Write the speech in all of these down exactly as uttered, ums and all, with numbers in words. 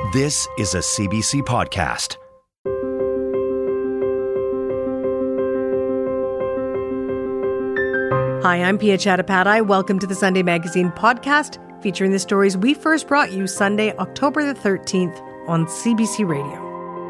This is a C B C podcast. Hi, I'm Pia Chattopadhyay. Welcome to the Sunday Magazine podcast, featuring the stories we first brought you Sunday, October the thirteenth on C B C Radio.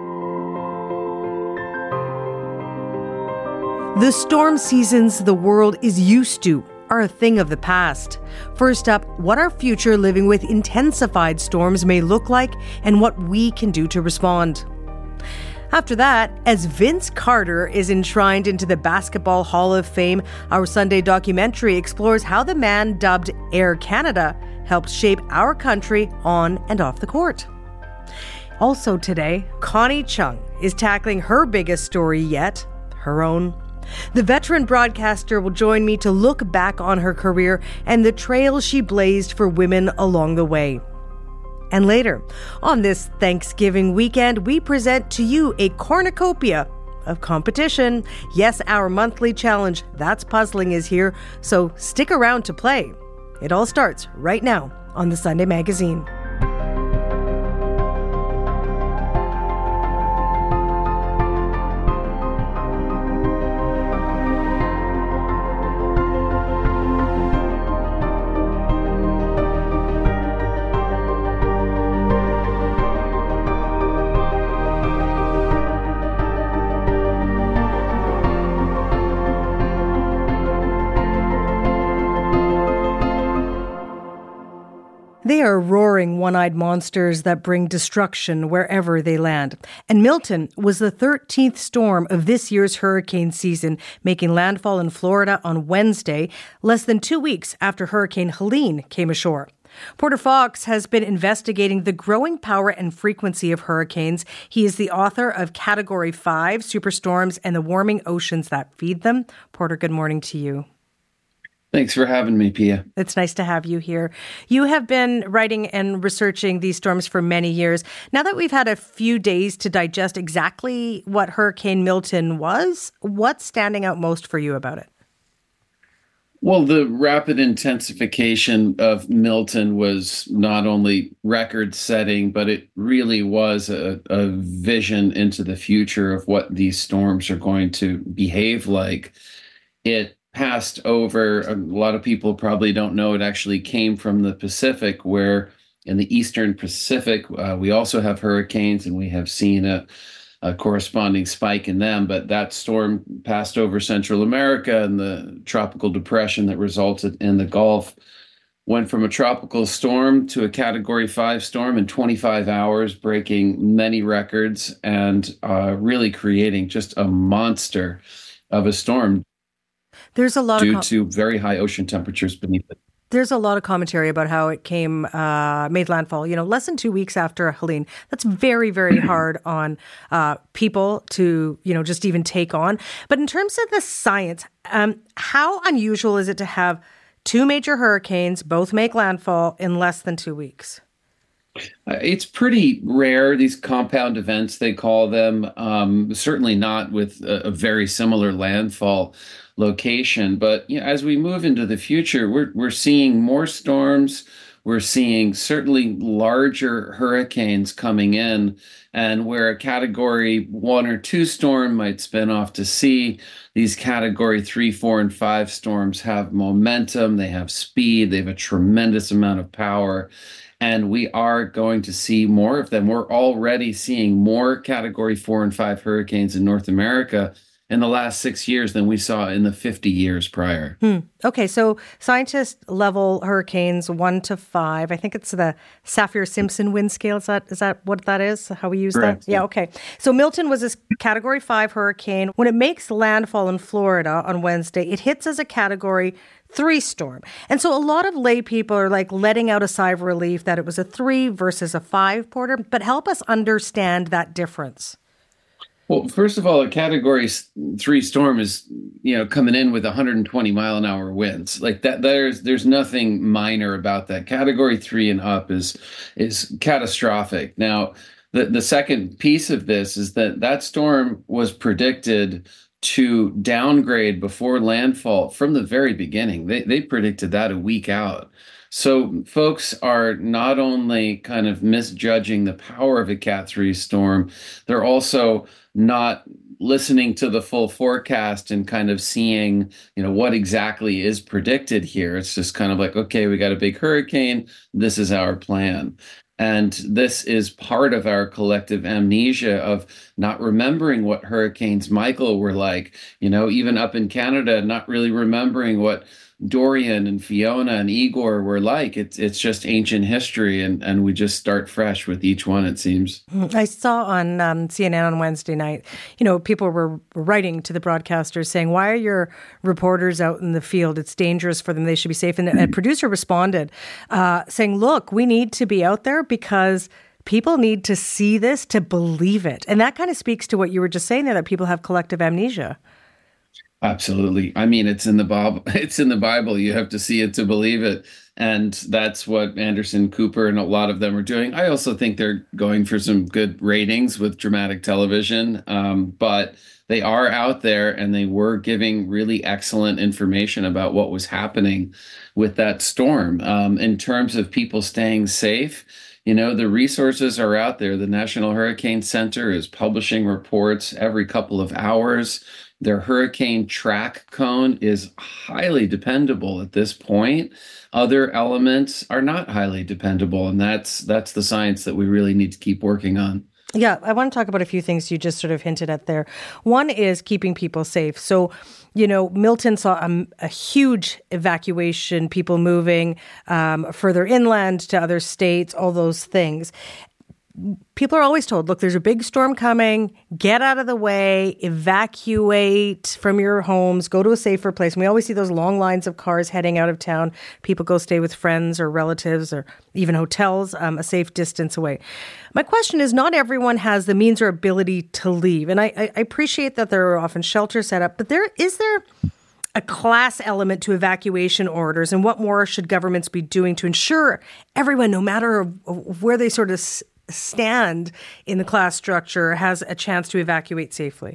The storm seasons the world is used to are a thing of the past. First up, what our future living with intensified storms may look like and what we can do to respond. After that, as Vince Carter is enshrined into the Basketball Hall of Fame, our Sunday documentary explores how the man dubbed Air Canada helped shape our country on and off the court. Also today, Connie Chung is tackling her biggest story yet, her own. The veteran broadcaster will join me to look back on her career and the trail she blazed for women along the way. And later, on this Thanksgiving weekend, we present to you a cornucopia of competition. Yes, our monthly challenge, That's Puzzling, is here, so stick around to play. It all starts right now on the Sunday Magazine. They are roaring one-eyed monsters that bring destruction wherever they land. And Milton was the thirteenth storm of this year's hurricane season, making landfall in Florida on Wednesday, less than two weeks after Hurricane Helene came ashore. Porter Fox has been investigating the growing power and frequency of hurricanes. He is the author of Category five, Superstorms and the Warming Oceans That Feed Them. Porter, good morning to you. Thanks for having me, Pia. It's nice to have you here. You have been writing and researching these storms for many years. Now that we've had a few days to digest exactly what Hurricane Milton was, what's standing out most for you about it? Well, the rapid intensification of Milton was not only record-setting, but it really was a, a vision into the future of what these storms are going to behave like. It passed over, a lot of people probably don't know, it actually came from the Pacific, where in the Eastern Pacific, uh, we also have hurricanes, and we have seen a, a corresponding spike in them. But that storm passed over Central America, and the tropical depression that resulted in the Gulf went from a tropical storm to a Category five storm in twenty-five hours, breaking many records and uh, really creating just a monster of a storm. There's a lot due of com- to very high ocean temperatures beneath it. There's a lot of commentary about how it came, uh, made landfall, you know, less than two weeks after Helene. That's very, very hard on uh, people to, you know, just even take on. But in terms of the science, um, how unusual is it to have two major hurricanes both make landfall in less than two weeks? Uh, it's pretty rare, these compound events, they call them, um, certainly not with a, a very similar landfall location. But you know, as we move into the future, we're we're seeing more storms. We're seeing certainly larger hurricanes coming in, and where a Category one or two storm might spin off to sea, these Category three, four, and five storms have momentum. They have speed. They have a tremendous amount of power. And we are going to see more of them. We're already seeing more Category four and five hurricanes in North America in the last six years than we saw in the fifty years prior. Hmm. Okay, so scientists level hurricanes one to five. I think it's the Saffir-Simpson wind scale. Is that is that what that is? How we use Correct. that? Yeah, okay. So Milton was a Category five hurricane. When it makes landfall in Florida on Wednesday, it hits as a Category three storm. And so a lot of lay people are like letting out a sigh of relief that it was a three versus a five, Porter. But help us understand that difference. Well, first of all, a Category three storm is, you know, coming in with one hundred twenty mile an hour winds. Like that, there's there's nothing minor about that. Category three and up is is catastrophic. Now, the the second piece of this is that that storm was predicted to downgrade before landfall from the very beginning. They they predicted that a week out. So folks are not only kind of misjudging the power of a Cat three storm, they're also not listening to the full forecast and kind of seeing, you know, what exactly is predicted here. It's just kind of like, okay, we got a big hurricane. This is our plan. And this is part of our collective amnesia of not remembering what hurricanes Michael were like, you know, even up in Canada, not really remembering what Dorian and Fiona and Igor were like. It's it's just ancient history, and, and we just start fresh with each one, it seems. I saw on um, C N N on Wednesday night, you know, people were writing to the broadcasters saying, why are your reporters out in the field? It's dangerous for them. They should be safe. And a producer responded uh, saying, look, we need to be out there because people need to see this to believe it. And that kind of speaks to what you were just saying there, that people have collective amnesia. Absolutely. I mean, it's in the Bible. It's in the Bible. You have to see it to believe it. And that's what Anderson Cooper and a lot of them are doing. I also think they're going for some good ratings with dramatic television. Um, but they are out there and they were giving really excellent information about what was happening with that storm. Um, in terms of people staying safe, you know, the resources are out there. The National Hurricane Center is publishing reports every couple of hours. Their hurricane track cone is highly dependable at this point. Other elements are not highly dependable, and that's that's the science that we really need to keep working on. Yeah, I want to talk about a few things you just sort of hinted at there. One is keeping people safe. So, you know, Milton saw a, a huge evacuation, people moving um, further inland to other states, all those things. People are always told, look, there's a big storm coming, get out of the way, evacuate from your homes, go to a safer place. And we always see those long lines of cars heading out of town. People go stay with friends or relatives or even hotels um, a safe distance away. My question is, not everyone has the means or ability to leave. And I, I appreciate that there are often shelters set up, but there is there a class element to evacuation orders, and what more should governments be doing to ensure everyone, no matter where they sort of stand in the class structure, has a chance to evacuate safely?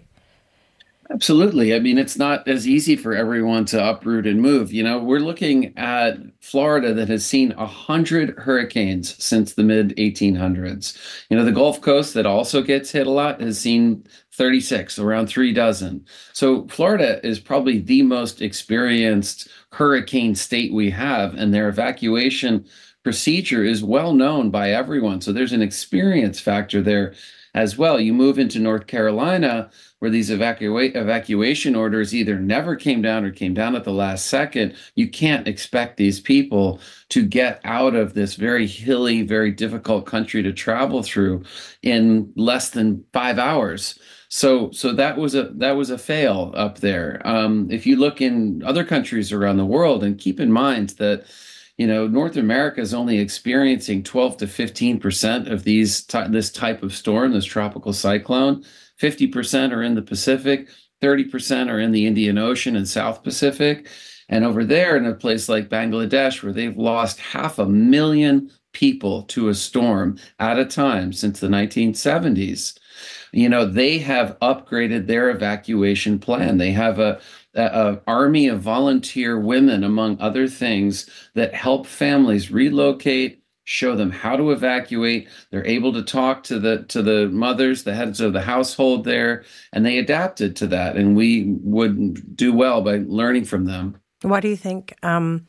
Absolutely. I mean, it's not as easy for everyone to uproot and move. You know, we're looking at Florida that has seen one hundred hurricanes since the mid eighteen hundreds. You know, the Gulf Coast that also gets hit a lot has seen thirty-six, around three dozen. So Florida is probably the most experienced hurricane state we have, and their evacuation procedure is well known by everyone. So there's an experience factor there as well. You move into North Carolina, where these evacua- evacuation orders either never came down or came down at the last second. You can't expect these people to get out of this very hilly, very difficult country to travel through in less than five hours. So, so that was a that was a fail up there. Um, if you look in other countries around the world, and keep in mind that, you know, North America is only experiencing twelve to fifteen percent of these ty- this type of storm, this tropical cyclone. fifty percent are in the Pacific, thirty percent are in the Indian Ocean and South Pacific. And over there in a place like Bangladesh, where they've lost half a million people to a storm at a time since the nineteen seventies, you know, they have upgraded their evacuation plan. They have a an army of volunteer women, among other things, that help families relocate, show them how to evacuate. They're able to talk to the to the mothers, the heads of the household there, and they adapted to that. And we would do well by learning from them. Why do you think um,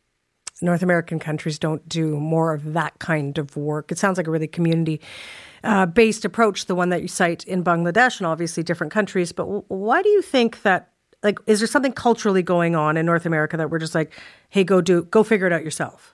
North American countries don't do more of that kind of work? It sounds like a really community-based uh, approach, the one that you cite in Bangladesh, and obviously different countries. But w- why do you think that? Like, is there something culturally going on in North America that we're just like, hey, go do, go figure it out yourself?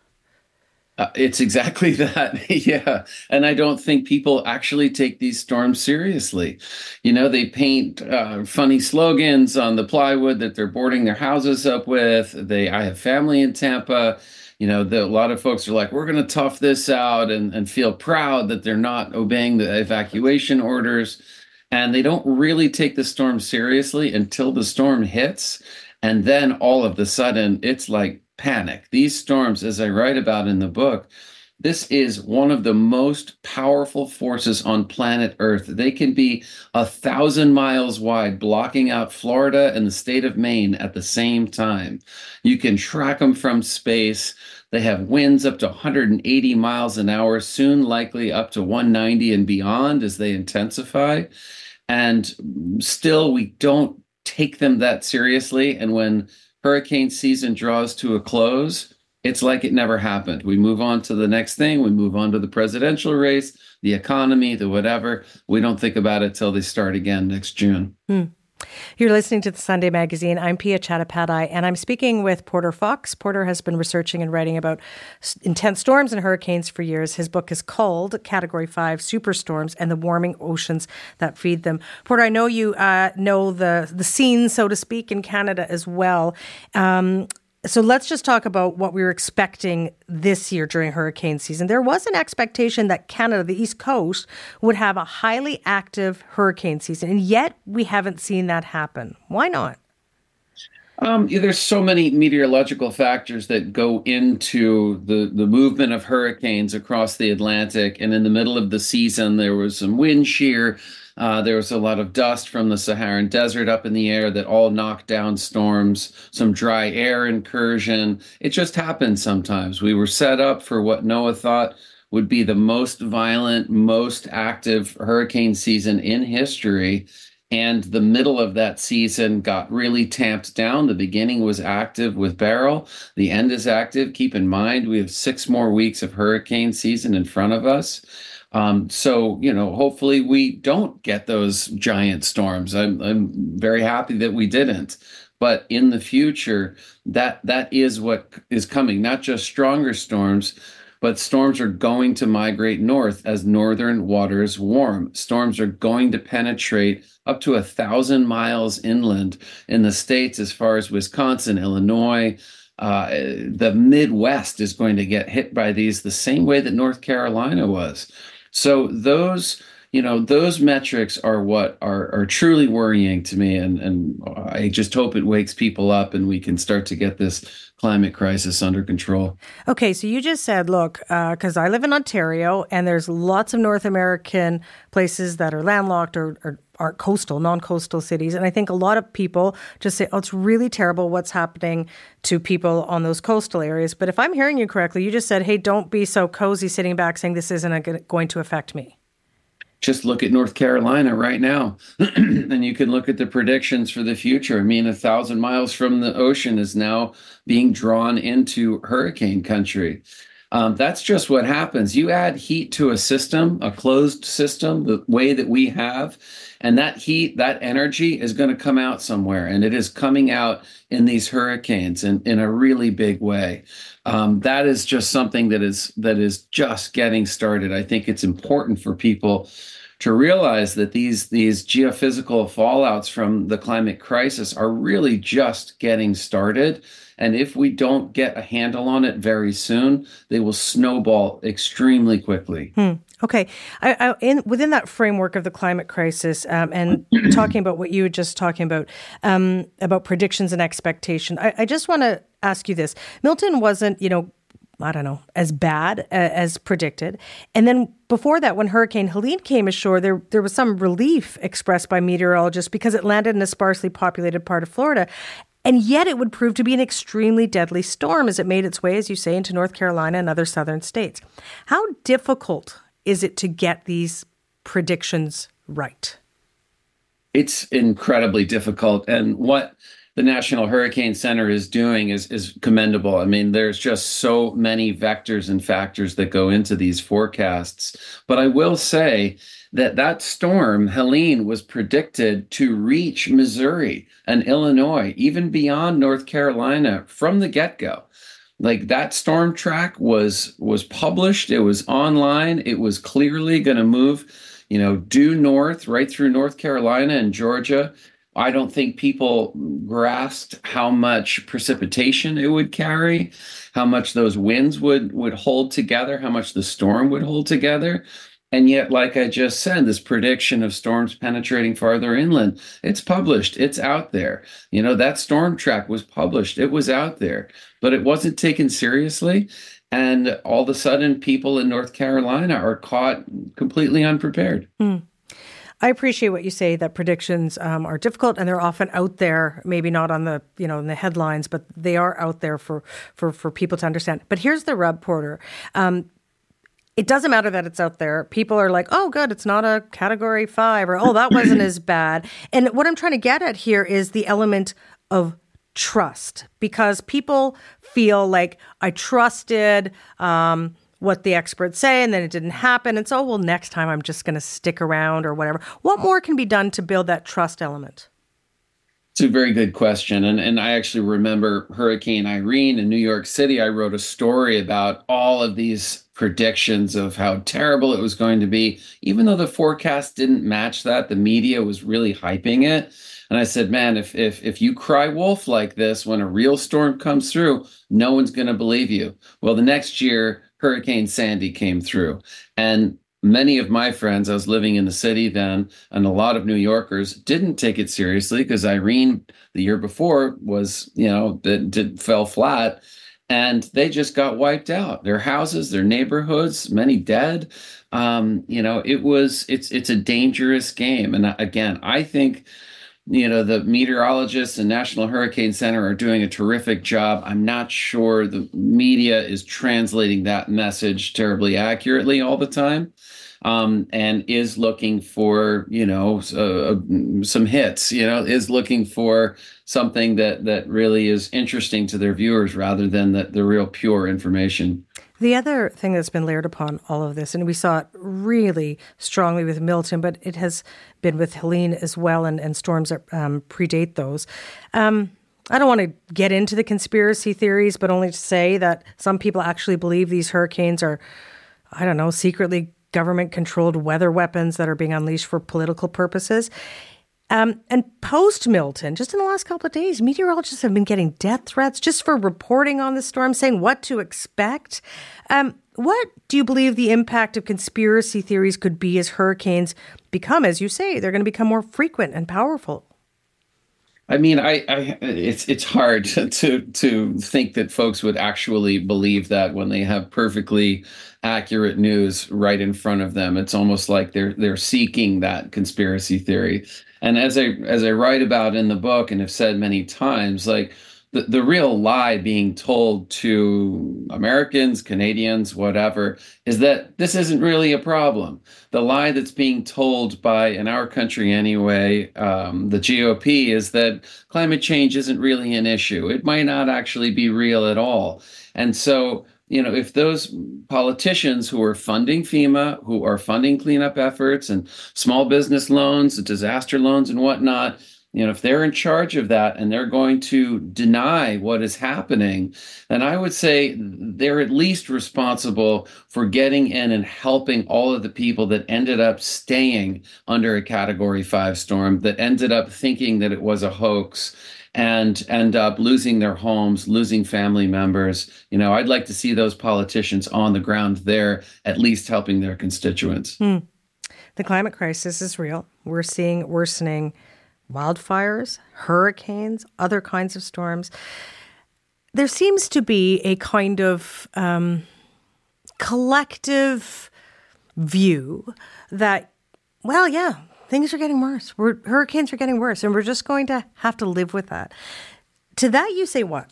Uh, it's exactly that. Yeah. And I don't think people actually take these storms seriously. You know, they paint uh, funny slogans on the plywood that they're boarding their houses up with. They, I have family in Tampa. You know, the, a lot of folks are like, we're going to tough this out and, and feel proud that they're not obeying the evacuation orders. And they don't really take the storm seriously until the storm hits. And then all of a sudden, it's like panic. These storms, as I write about in the book, this is one of the most powerful forces on planet Earth. They can be a thousand miles wide, blocking out Florida and the state of Maine at the same time. You can track them from space. They have winds up to one hundred eighty miles an hour, soon likely up to one hundred ninety and beyond as they intensify. And still, we don't take them that seriously. And when hurricane season draws to a close, it's like it never happened. We move on to the next thing. We move on to the presidential race, the economy, the whatever. We don't think about it till they start again next June. Hmm. You're listening to the Sunday Magazine. I'm Pia Chattopadhyay, and I'm speaking with Porter Fox. Porter has been researching and writing about intense storms and hurricanes for years. His book is called Category five Superstorms and the Warming Oceans That Feed Them. Porter, I know you uh, know the, the scene, so to speak, in Canada as well. Um, So let's just talk about what we were expecting this year during hurricane season. There was an expectation that Canada, the East Coast, would have a highly active hurricane season, and yet we haven't seen that happen. Why not? Um, yeah, there's so many meteorological factors that go into the, the movement of hurricanes across the Atlantic. And in the middle of the season, there was some wind shear. Uh, there was a lot of dust from the Saharan desert up in the air that all knocked down storms, some dry air incursion. It just happens sometimes. We were set up for what NOAA thought would be the most violent, most active hurricane season in history. And the middle of that season got really tamped down. The beginning was active with Beryl. The end is active. Keep in mind, we have six more weeks of hurricane season in front of us. Um, so, you know, hopefully we don't get those giant storms. I'm, I'm very happy that we didn't. But in the future, that that is what is coming, not just stronger storms, but storms are going to migrate north as northern waters warm. Storms are going to penetrate up to a thousand miles inland in the states as far as Wisconsin, Illinois. Uh, the Midwest is going to get hit by these the same way that North Carolina was. So those, you know, those metrics are what are, are truly worrying to me. And, and I just hope it wakes people up and we can start to get this climate crisis under control. Okay, so you just said, look, because uh, I live in Ontario and there's lots of North American places that are landlocked or, or aren't coastal, non-coastal cities. And I think a lot of people just say, oh, it's really terrible what's happening to people on those coastal areas. But if I'm hearing you correctly, you just said, hey, don't be so cozy sitting back saying this isn't going to affect me. Just look at North Carolina right now, and you can look at the predictions for the future. I mean, a thousand miles from the ocean is now being drawn into hurricane country. Um, that's just what happens. You add heat to a system, a closed system, the way that we have, and that heat, that energy is going to come out somewhere, and it is coming out in these hurricanes in, in a really big way. Um, that is just something that is that is just getting started. I think it's important for people to realize that these these geophysical fallouts from the climate crisis are really just getting started. And if we don't get a handle on it very soon, they will snowball extremely quickly. Hmm. Okay. I, I, in, within that framework of the climate crisis um, and talking about what you were just talking about, um, about predictions and expectation, I, I just want to ask you this. Milton wasn't, you know, I don't know, as bad uh, as predicted. And then before that, when Hurricane Helene came ashore, there there was some relief expressed by meteorologists because it landed in a sparsely populated part of Florida. And yet it would prove to be an extremely deadly storm as it made its way, as you say, into North Carolina and other southern states. How difficult is it to get these predictions right? It's incredibly difficult. And what the National Hurricane Center is doing is, is commendable. I mean, there's just so many vectors and factors that go into these forecasts. But I will say that that storm, Helene, was predicted to reach Missouri and Illinois, even beyond North Carolina from the get-go. Like that storm track was was published. It was online. It was clearly going to move, you know, due north right through North Carolina and Georgia. I don't think people grasped how much precipitation it would carry, how much those winds would would hold together, how much the storm would hold together. And yet, like I just said, this prediction of storms penetrating farther inland, it's published. It's out there. You know, that storm track was published. It was out there, but it wasn't taken seriously. And all of a sudden, people in North Carolina are caught completely unprepared. Mm. I appreciate what you say, that predictions um, are difficult and they're often out there, maybe not on the, you know, in the headlines, but they are out there for, for, for people to understand. But here's the rub, Porter. Um, it doesn't matter that it's out there. People are like, oh, good, it's not a category five, or, oh, that wasn't as bad. And what I'm trying to get at here is the element of trust, because people feel like I trusted um, what the experts say and then it didn't happen. And so, well, next time I'm just going to stick around or whatever. What more can be done to build that trust element? It's a very good question. And, and I actually remember Hurricane Irene in New York City. I wrote a story about all of these predictions of how terrible it was going to be. Even though the forecast didn't match that, the media was really hyping it. And I said, man, if if if you cry wolf like this when a real storm comes through, no one's going to believe you. Well, the next year, Hurricane Sandy came through. And many of my friends, I was living in the city then, and a lot of New Yorkers didn't take it seriously because Irene the year before was, you know, it did, fell flat. And they just got wiped out. Their houses, their neighborhoods, many dead. Um, you know, it was, it's it's a dangerous game. And again, I think, you know, the meteorologists and National Hurricane Center are doing a terrific job. I'm not sure the media is translating that message terribly accurately all the time, um, and is looking for, you know, uh, some hits, you know, is looking for something that, that really is interesting to their viewers rather than the, the real pure information. The other thing that's been layered upon all of this, and we saw it really strongly with Milton, but it has been with Helene as well, and, and storms that um, predate those. Um, I don't want to get into the conspiracy theories, but only to say that some people actually believe these hurricanes are, I don't know, secretly government-controlled weather weapons that are being unleashed for political purposes. Um, and post-Milton, just in the last couple of days, meteorologists have been getting death threats just for reporting on the storm, saying what to expect. Um, what do you believe the impact of conspiracy theories could be as hurricanes become, as you say, they're going to become more frequent and powerful? I mean, I, I it's it's hard to, to to think that folks would actually believe that when they have perfectly accurate news right in front of them. It's almost like they're they're seeking that conspiracy theory. And as I as I write about in the book and have said many times, like the, the real lie being told to Americans, Canadians, whatever, is that this isn't really a problem. The lie that's being told by, in our country anyway, um, the G O P, is that climate change isn't really an issue. It might not actually be real at all. And so, you know, if those politicians who are funding FEMA, who are funding cleanup efforts and small business loans, disaster loans and whatnot, you know, if they're in charge of that and they're going to deny what is happening, then I would say they're at least responsible for getting in and helping all of the people that ended up staying under a Category five storm, that ended up thinking that it was a hoax, and end up losing their homes, losing family members. You know, I'd like to see those politicians on the ground there, at least helping their constituents. Hmm. The climate crisis is real. We're seeing worsening wildfires, hurricanes, other kinds of storms. There seems to be a kind of um, collective view that, well, yeah, things are getting worse. We're, hurricanes are getting worse, and we're just going to have to live with that. To that, you say what?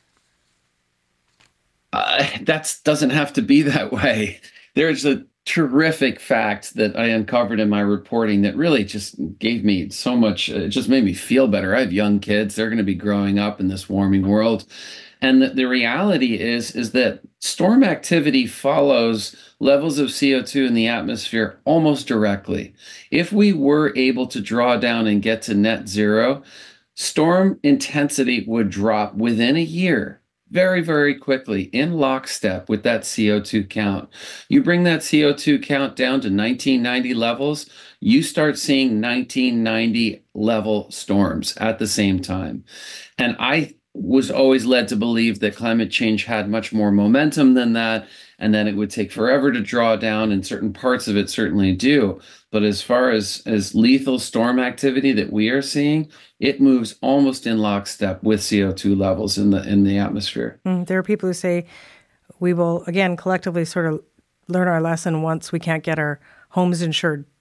Uh, that doesn't have to be that way. There's a terrific fact that I uncovered in my reporting that really just gave me so much, it just made me feel better. I have young kids. They're going to be growing up in this warming world. And the, the reality is, is that storm activity follows levels of C O two in the atmosphere almost directly. If we were able to draw down and get to net zero, storm intensity would drop within a year. Very, very quickly, in lockstep with that C O two count. You bring that C O two count down to nineteen ninety levels, you start seeing nineteen ninety level storms at the same time. And I was always led to believe that climate change had much more momentum than that, and then it would take forever to draw down, and certain parts of it certainly do. But as far as, as lethal storm activity that we are seeing, it moves almost in lockstep with C O two levels in the in the atmosphere. Mm, there are people who say we will, again, collectively sort of learn our lesson once we can't get our homes insured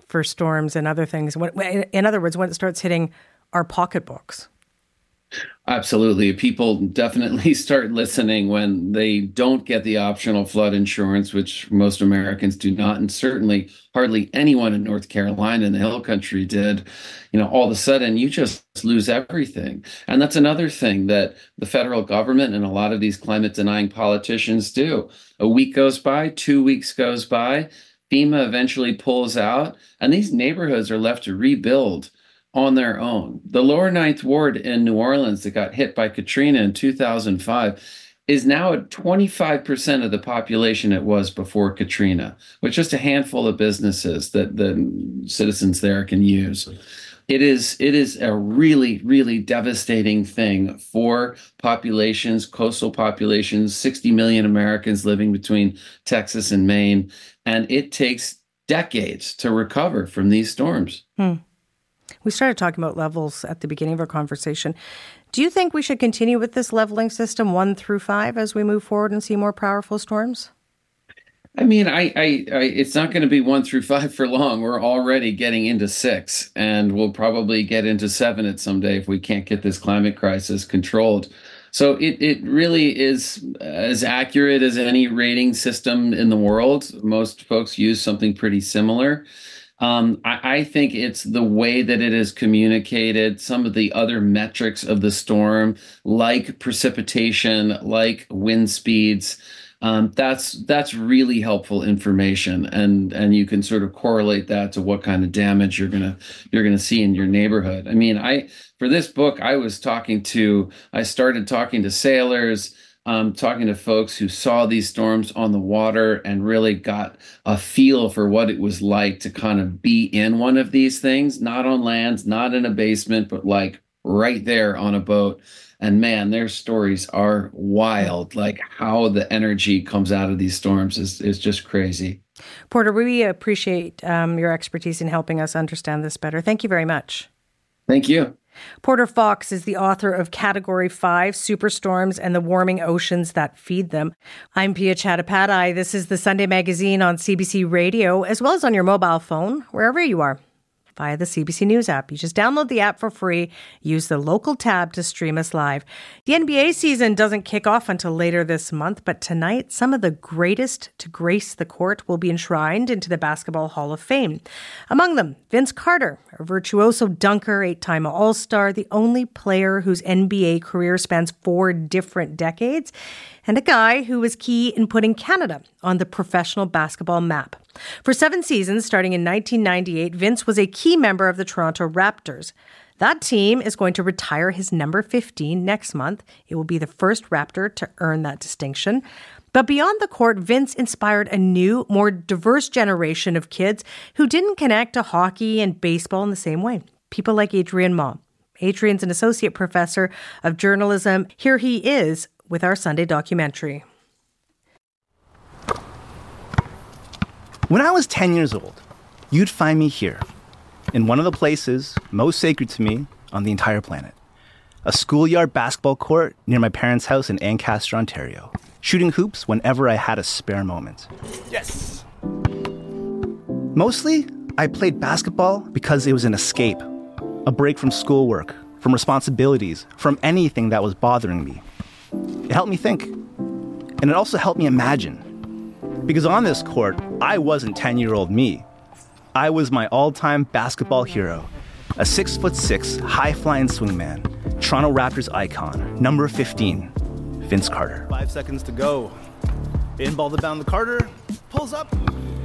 for storms and other things? In other words, when it starts hitting our pocketbooks? Absolutely. People definitely start listening when they don't get the optional flood insurance, which most Americans do not. And certainly hardly anyone in North Carolina and the Hill Country did. You know, all of a sudden you just lose everything. And that's another thing that the federal government and a lot of these climate denying politicians do. A week goes by, two weeks goes by, FEMA eventually pulls out, and these neighborhoods are left to rebuild on their own. The lower Ninth Ward in New Orleans that got hit by Katrina in two thousand five is now at twenty-five percent of the population it was before Katrina, with just a handful of businesses that the citizens there can use. It is it is a really, really devastating thing for populations, coastal populations, sixty million Americans living between Texas and Maine, and it takes decades to recover from these storms. Hmm. We started talking about levels at the beginning of our conversation. Do you think we should continue with this leveling system one through five as we move forward and see more powerful storms? I mean, I, I, I it's not going to be one through five for long. We're already getting into six, and we'll probably get into seven at some day if we can't get this climate crisis controlled. So it, it really is as accurate as any rating system in the world. Most folks use something pretty similar. Um, I, I think it's the way that it is communicated, some of the other metrics of the storm, like precipitation, like wind speeds. Um, that's that's really helpful information, and and you can sort of correlate that to what kind of damage you're gonna you're gonna see in your neighborhood. I mean, I for this book, I was talking to I started talking to sailors. Um, talking to folks who saw these storms on the water and really got a feel for what it was like to kind of be in one of these things, not on land, not in a basement, but like right there on a boat. And man, their stories are wild. Like how the energy comes out of these storms is, is just crazy. Porter, we appreciate um, your expertise in helping us understand this better. Thank you very much. Thank you. Porter Fox is the author of Category five, Superstorms and the Warming Oceans That Feed Them. I'm Pia Chattopadhyay. This is the Sunday Magazine on C B C Radio, as well as on your mobile phone, wherever you are, via the C B C News app. You just download the app for free, use the local tab to stream us live. The N B A season doesn't kick off until later this month, but tonight, some of the greatest to grace the court will be enshrined into the Basketball Hall of Fame. Among them, Vince Carter, a virtuoso dunker, eight-time All-Star, the only player whose N B A career spans four different decades, and a guy who was key in putting Canada on the professional basketball map. For seven seasons, starting in nineteen ninety-eight, Vince was a key member of the Toronto Raptors. That team is going to retire his number fifteen next month. It will be the first Raptor to earn that distinction. But beyond the court, Vince inspired a new, more diverse generation of kids who didn't connect to hockey and baseball in the same way. People like Adrian Ma. Adrian's an associate professor of journalism. Here he is with our Sunday documentary. When I was ten years old, you'd find me here, in one of the places most sacred to me on the entire planet. A schoolyard basketball court near my parents' house in Ancaster, Ontario. Shooting hoops whenever I had a spare moment. Yes! Mostly, I played basketball because it was an escape. A break from schoolwork, from responsibilities, from anything that was bothering me. It helped me think. And it also helped me imagine. Because on this court, I wasn't ten-year-old me. I was my all-time basketball hero. A six foot six, high-flying swingman. Toronto Raptors icon, number fifteen, Vince Carter. Five seconds to go. In ball to bound the Carter. Pulls up.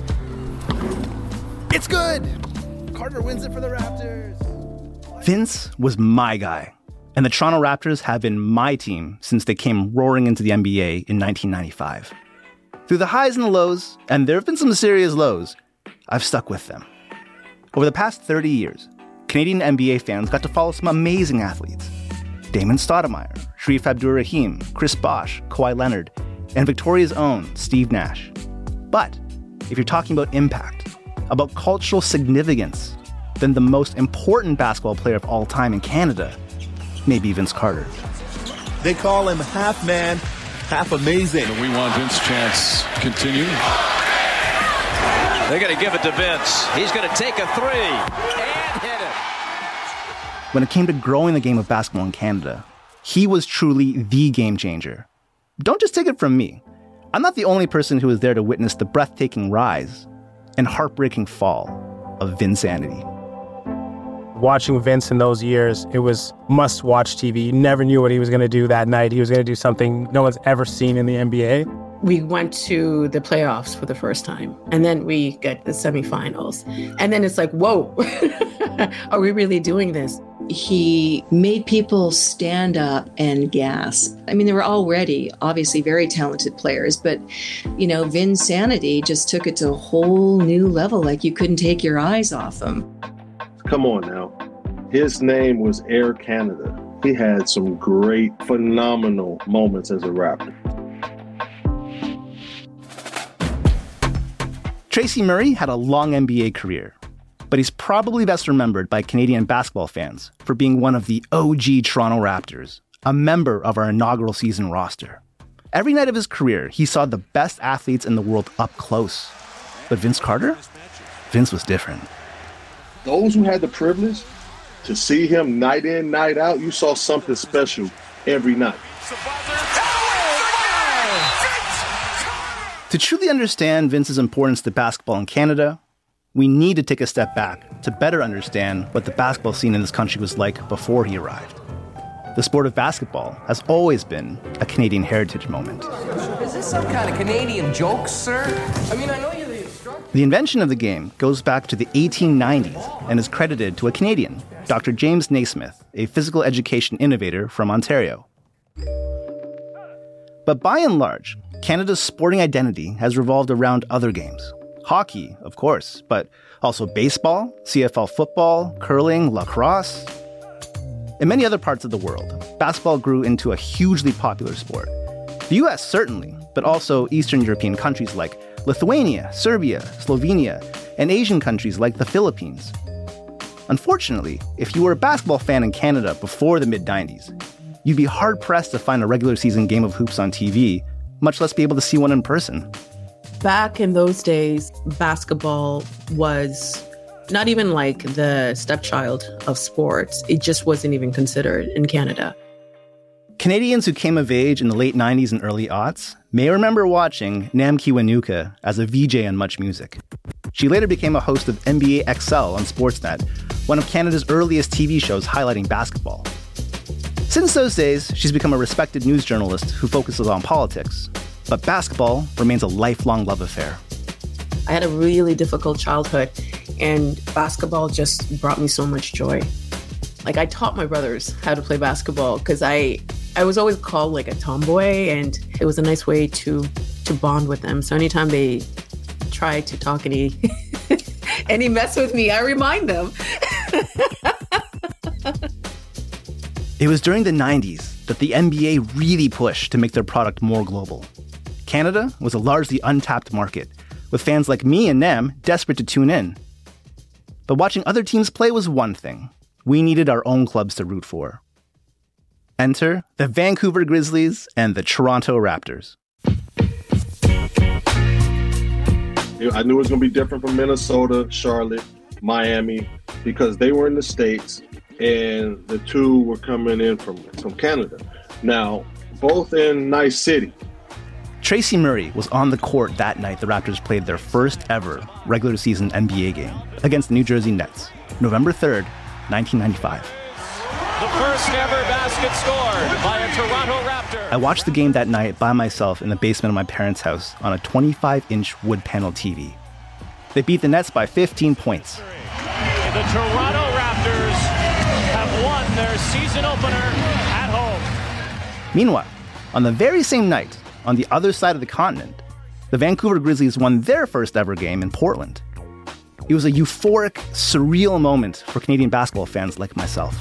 It's good! Carter wins it for the Raptors. Vince was my guy. And the Toronto Raptors have been my team since they came roaring into the N B A in nineteen ninety-five. Through the highs and the lows, and there have been some serious lows, I've stuck with them. Over the past thirty years, Canadian N B A fans got to follow some amazing athletes. Damon Stoudemire, Sharif Abdur-Rahim, Chris Bosh, Kawhi Leonard, and Victoria's own Steve Nash. But if you're talking about impact, about cultural significance, then the most important basketball player of all time in Canada may be Vince Carter. They call him half man, half amazing. And we want Vince Chance continue. They're going to give it to Vince. He's going to take a three and hit it. When it came to growing the game of basketball in Canada, he was truly the game changer. Don't just take it from me. I'm not the only person who was there to witness the breathtaking rise and heartbreaking fall of Vinsanity. Watching Vince in those years, it was must-watch T V. You never knew what he was going to do that night. He was going to do something no one's ever seen in the N B A. We went to the playoffs for the first time, and then we got the semifinals. And then it's like, whoa, are we really doing this? He made people stand up and gasp. I mean, they were already obviously very talented players, but, you know, Vinsanity just took it to a whole new level, like you couldn't take your eyes off him. Come on now. His name was Air Canada. He had some great, phenomenal moments as a Raptor. Tracy Murray had a long N B A career, but he's probably best remembered by Canadian basketball fans for being one of the O G Toronto Raptors, a member of our inaugural season roster. Every night of his career, he saw the best athletes in the world up close. But Vince Carter? Vince was different. Those who had the privilege to see him night in, night out, you saw something special every night. To truly understand Vince's importance to basketball in Canada, we need to take a step back to better understand what the basketball scene in this country was like before he arrived. The sport of basketball has always been a Canadian heritage moment. Is this some kind of Canadian joke, sir? I mean, I know you're the instructor. The invention of the game goes back to the eighteen nineties and is credited to a Canadian, Doctor James Naismith, a physical education innovator from Ontario. But by and large, Canada's sporting identity has revolved around other games. Hockey, of course, but also baseball, C F L football, curling, lacrosse. In many other parts of the world, basketball grew into a hugely popular sport. The U S certainly, but also Eastern European countries like Lithuania, Serbia, Slovenia, and Asian countries like the Philippines. Unfortunately, if you were a basketball fan in Canada before the mid nineties, you'd be hard-pressed to find a regular season game of hoops on T V, much less be able to see one in person. Back in those days, basketball was not even like the stepchild of sports. It just wasn't even considered in Canada. Canadians who came of age in the late nineties and early aughts may remember watching Nam Kiwanuka as a V J on Much Music. She later became a host of N B A X L on Sportsnet, one of Canada's earliest T V shows highlighting basketball. Since those days, she's become a respected news journalist who focuses on politics, but basketball remains a lifelong love affair. I had a really difficult childhood, and basketball just brought me so much joy. Like, I taught my brothers how to play basketball because I I was always called like a tomboy, and it was a nice way to to bond with them. So anytime they try to talk any any mess with me, I remind them. It was during the nineties that the N B A really pushed to make their product more global. Canada was a largely untapped market, with fans like me and Nam desperate to tune in. But watching other teams play was one thing. We needed our own clubs to root for. Enter the Vancouver Grizzlies and the Toronto Raptors. I knew it was going to be different from Minnesota, Charlotte, Miami, because they were in the States and the two were coming in from, from Canada. Now, both in nice city. Tracy Murray was on the court that night the Raptors played their first ever regular season N B A game against the New Jersey Nets, November third, nineteen ninety-five. The first ever basket scored by a Toronto Raptor. I watched the game that night by myself in the basement of my parents' house on a twenty-five inch wood panel T V. They beat the Nets by fifteen points. The Toronto Raptors have won their season opener at home. Meanwhile, on the very same night, on the other side of the continent, the Vancouver Grizzlies won their first ever game in Portland. It was a euphoric, surreal moment for Canadian basketball fans like myself.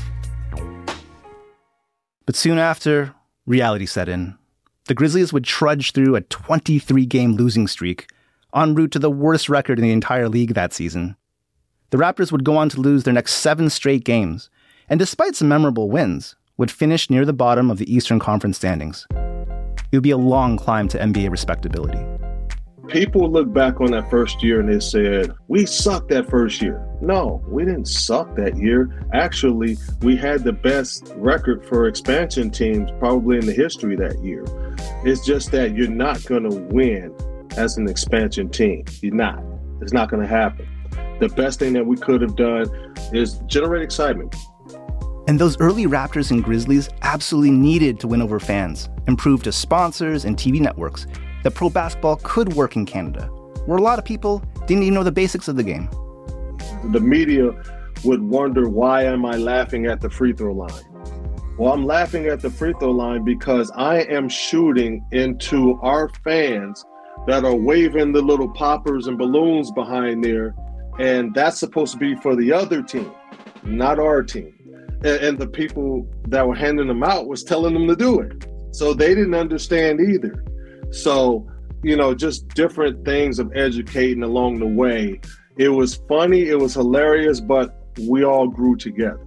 But soon after, reality set in. The Grizzlies would trudge through a twenty-three game losing streak, en route to the worst record in the entire league that season. The Raptors would go on to lose their next seven straight games, and despite some memorable wins, would finish near the bottom of the Eastern Conference standings. It would be a long climb to N B A respectability. people look back on that first year and they said, we sucked that first year. No, we didn't suck that year. Actually, we had the best record for expansion teams probably in the history that year. It's just that you're not going to win as an expansion team. You're not. It's not going to happen. The best thing that we could have done is generate excitement. And those early Raptors and Grizzlies absolutely needed to win over fans and prove to sponsors and T V networks that pro basketball could work in Canada, where a lot of people didn't even know the basics of the game. The media would wonder, why am I laughing at the free throw line? Well, I'm laughing at the free throw line because I am shooting into our fans that are waving the little poppers and balloons behind there, and that's supposed to be for the other team, not our team. And, and the people that were handing them out was telling them to do it. So they didn't understand either. So, you know, just different things of educating along the way. It was funny, it was hilarious, but we all grew together.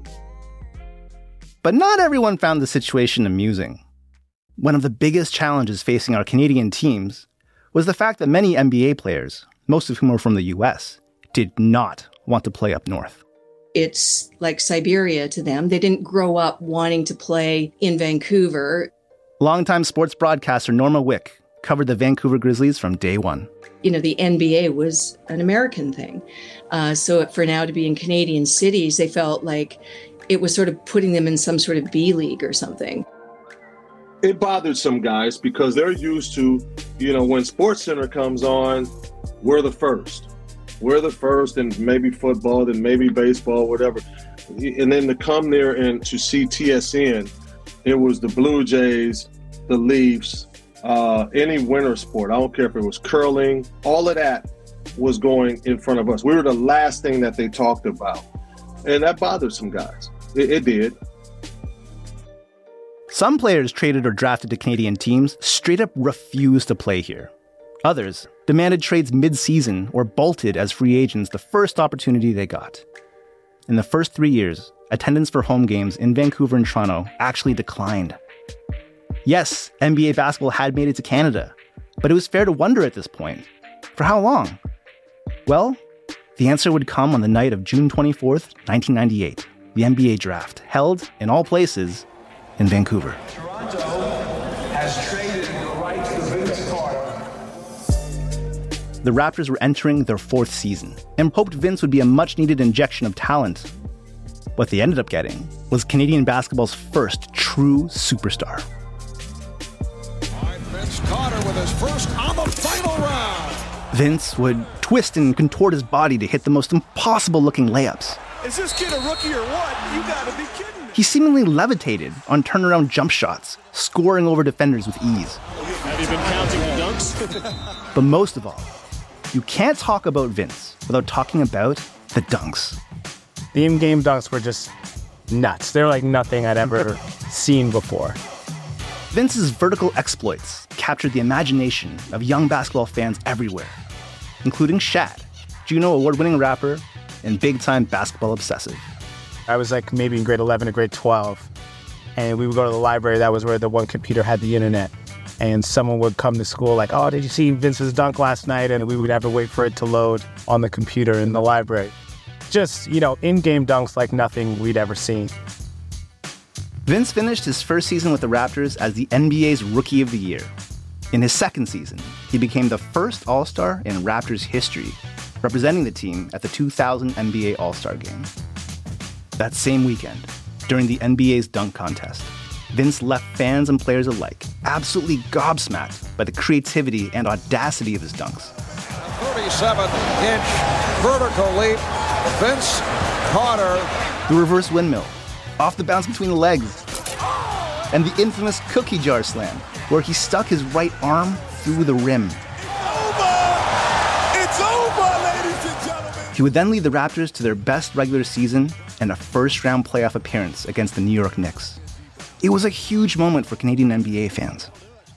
But not everyone found the situation amusing. One of the biggest challenges facing our Canadian teams was the fact that many N B A players, most of whom are from the U S, did not want to play up north. It's like Siberia to them. They didn't grow up wanting to play in Vancouver. Longtime sports broadcaster Norma Wick covered the Vancouver Grizzlies from day one. You know, the N B A was an American thing. Uh, so for now to be in Canadian cities, they felt like it was sort of putting them in some sort of B league or something. It bothered some guys because they're used to, you know, when SportsCenter comes on, we're the first. We're the first, and maybe football, then maybe baseball, whatever. And then to come there and to see T S N, it was the Blue Jays, the Leafs, uh, any winter sport. I don't care if it was curling. All of that was going in front of us. We were the last thing that they talked about. And that bothered some guys. It, it did. Some players traded or drafted to Canadian teams straight up refused to play here. Others demanded trades mid-season or bolted as free agents the first opportunity they got. In the first three years, attendance for home games in Vancouver and Toronto actually declined. Yes, N B A basketball had made it to Canada, but it was fair to wonder at this point, for how long? Well, the answer would come on the night of June twenty-fourth, nineteen ninety-eight, the N B A draft, held in all places in Vancouver. Toronto has traded the rights to Vince Carter. The Raptors were entering their fourth season and hoped Vince would be a much-needed injection of talent. What they ended up getting was Canadian basketball's first true superstar. Vince Carter with his first on the final round. Vince would twist and contort his body to hit the most impossible-looking layups. Is this kid a rookie or what? You gotta be kidding me. He seemingly levitated on turnaround jump shots, scoring over defenders with ease. Have you been counting the dunks? But most of all, you can't talk about Vince without talking about the dunks. The in-game dunks were just nuts. They're like nothing I'd ever seen before. Vince's vertical exploits captured the imagination of young basketball fans everywhere, including Shad, Juno award-winning rapper and big-time basketball obsessive. I was like maybe in grade eleven or grade twelve, and we would go to the library. That was where the one computer had the internet. And someone would come to school like, oh, did you see Vince's dunk last night? And we would have to wait for it to load on the computer in the library. Just, you know, in-game dunks like nothing we'd ever seen. Vince finished his first season with the Raptors as the N B A's Rookie of the Year. In his second season, he became the first All-Star in Raptors history, representing the team at the two thousand N B A All-Star Game. That same weekend, during the N B A's dunk contest, Vince left fans and players alike absolutely gobsmacked by the creativity and audacity of his dunks. thirty-seven inch vertical leap, Vince Carter. The reverse windmill, off the bounce between the legs, and the infamous cookie jar slam, where he stuck his right arm through the rim. Over! It's over, ladies and gentlemen! He would then lead the Raptors to their best regular season and a first-round playoff appearance against the New York Knicks. It was a huge moment for Canadian N B A fans.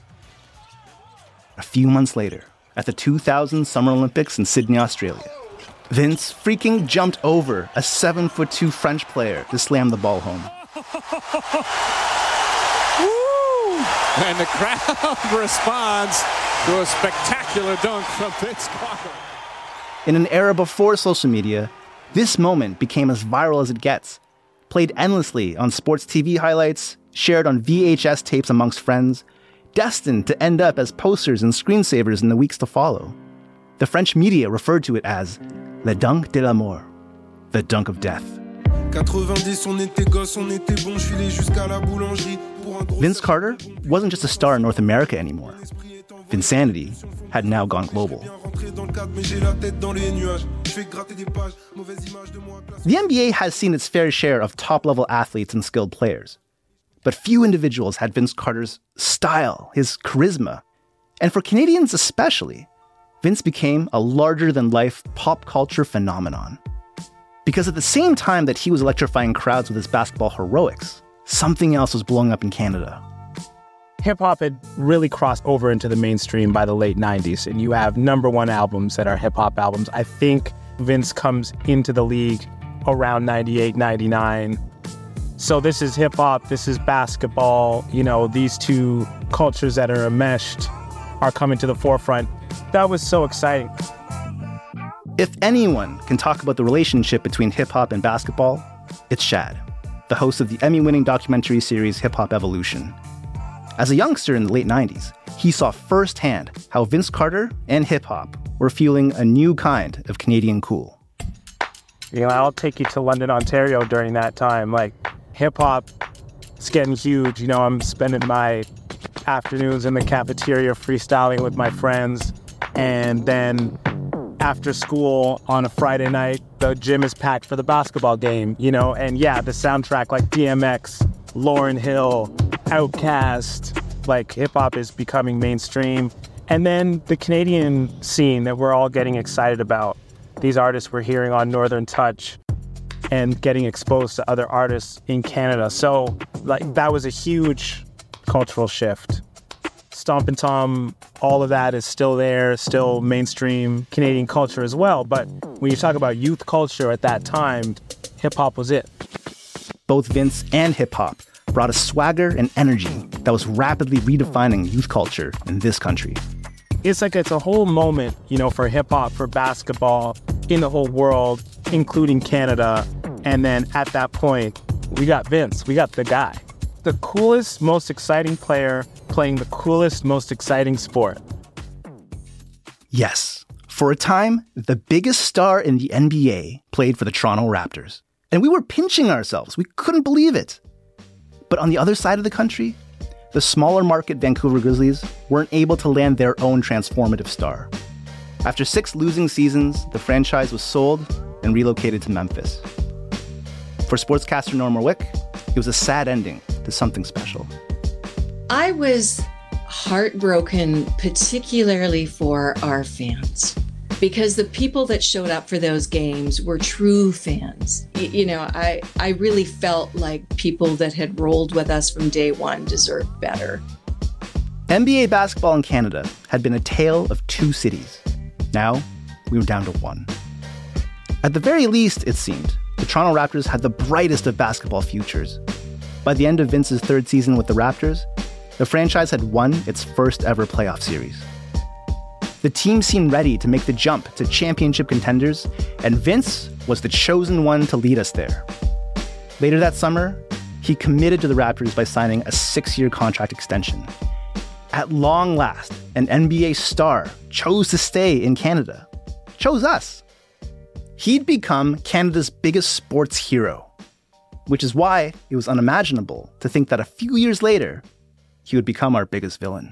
A few months later, at the two thousand Summer Olympics in Sydney, Australia, Vince freaking jumped over a seven foot two French player to slam the ball home. Woo! And the crowd responds to a spectacular dunk from Vince Carter. In an era before social media, this moment became as viral as it gets. Played endlessly on sports T V highlights, shared on V H S tapes amongst friends, destined to end up as posters and screensavers in the weeks to follow. The French media referred to it as Le Dunk de la Mort, the dunk of death. Vince Carter wasn't just a star in North America anymore. Vinsanity had now gone global. The N B A has seen its fair share of top-level athletes and skilled players. But few individuals had Vince Carter's style, his charisma. And for Canadians especially, Vince became a larger-than-life pop culture phenomenon. Because at the same time that he was electrifying crowds with his basketball heroics, something else was blowing up in Canada. Hip-hop had really crossed over into the mainstream by the late nineties, and you have number one albums that are hip-hop albums. I think Vince comes into the league around ninety-eight, ninety-nine. So this is hip-hop, this is basketball. You know, these two cultures that are enmeshed are coming to the forefront. That was so exciting. If anyone can talk about the relationship between hip-hop and basketball, it's Shad, the host of the Emmy-winning documentary series Hip Hop Evolution. As a youngster in the late nineties, he saw firsthand how Vince Carter and hip-hop were fueling a new kind of Canadian cool. You know, I'll take you to London, Ontario during that time. Like, hip-hop is getting huge. You know, I'm spending my afternoons in the cafeteria freestyling with my friends. And then after school on a Friday night, the gym is packed for the basketball game, you know? And yeah, the soundtrack like D M X, Lauryn Hill, Outkast, like hip-hop is becoming mainstream. And then the Canadian scene that we're all getting excited about. These artists we're hearing on Northern Touch and getting exposed to other artists in Canada. So like that was a huge cultural shift. Stompin' Tom, all of that is still there, still mainstream Canadian culture as well. But when you talk about youth culture at that time, hip-hop was it. Both Vince and hip-hop brought a swagger and energy that was rapidly redefining youth culture in this country. It's like it's a whole moment, you know, for hip-hop, for basketball, in the whole world, including Canada. And then at that point, we got Vince, we got the guy. The coolest, most exciting player playing the coolest, most exciting sport. Yes, for a time, the biggest star in the N B A played for the Toronto Raptors. And we were pinching ourselves. We couldn't believe it. But on the other side of the country, the smaller market Vancouver Grizzlies weren't able to land their own transformative star. After six losing seasons, the franchise was sold and relocated to Memphis. For sportscaster Norma Wick, it was a sad ending to something special. I was heartbroken, particularly for our fans, because the people that showed up for those games were true fans. You, you know, I, I really felt like people that had rolled with us from day one deserved better. N B A basketball in Canada had been a tale of two cities. Now, we were down to one. At the very least, it seemed, the Toronto Raptors had the brightest of basketball futures. By the end of Vince's third season with the Raptors, the franchise had won its first ever playoff series. The team seemed ready to make the jump to championship contenders, and Vince was the chosen one to lead us there. Later that summer, he committed to the Raptors by signing a six-year contract extension. At long last, an N B A star chose to stay in Canada. Chose us. He'd become Canada's biggest sports hero, which is why it was unimaginable to think that a few years later, he would become our biggest villain.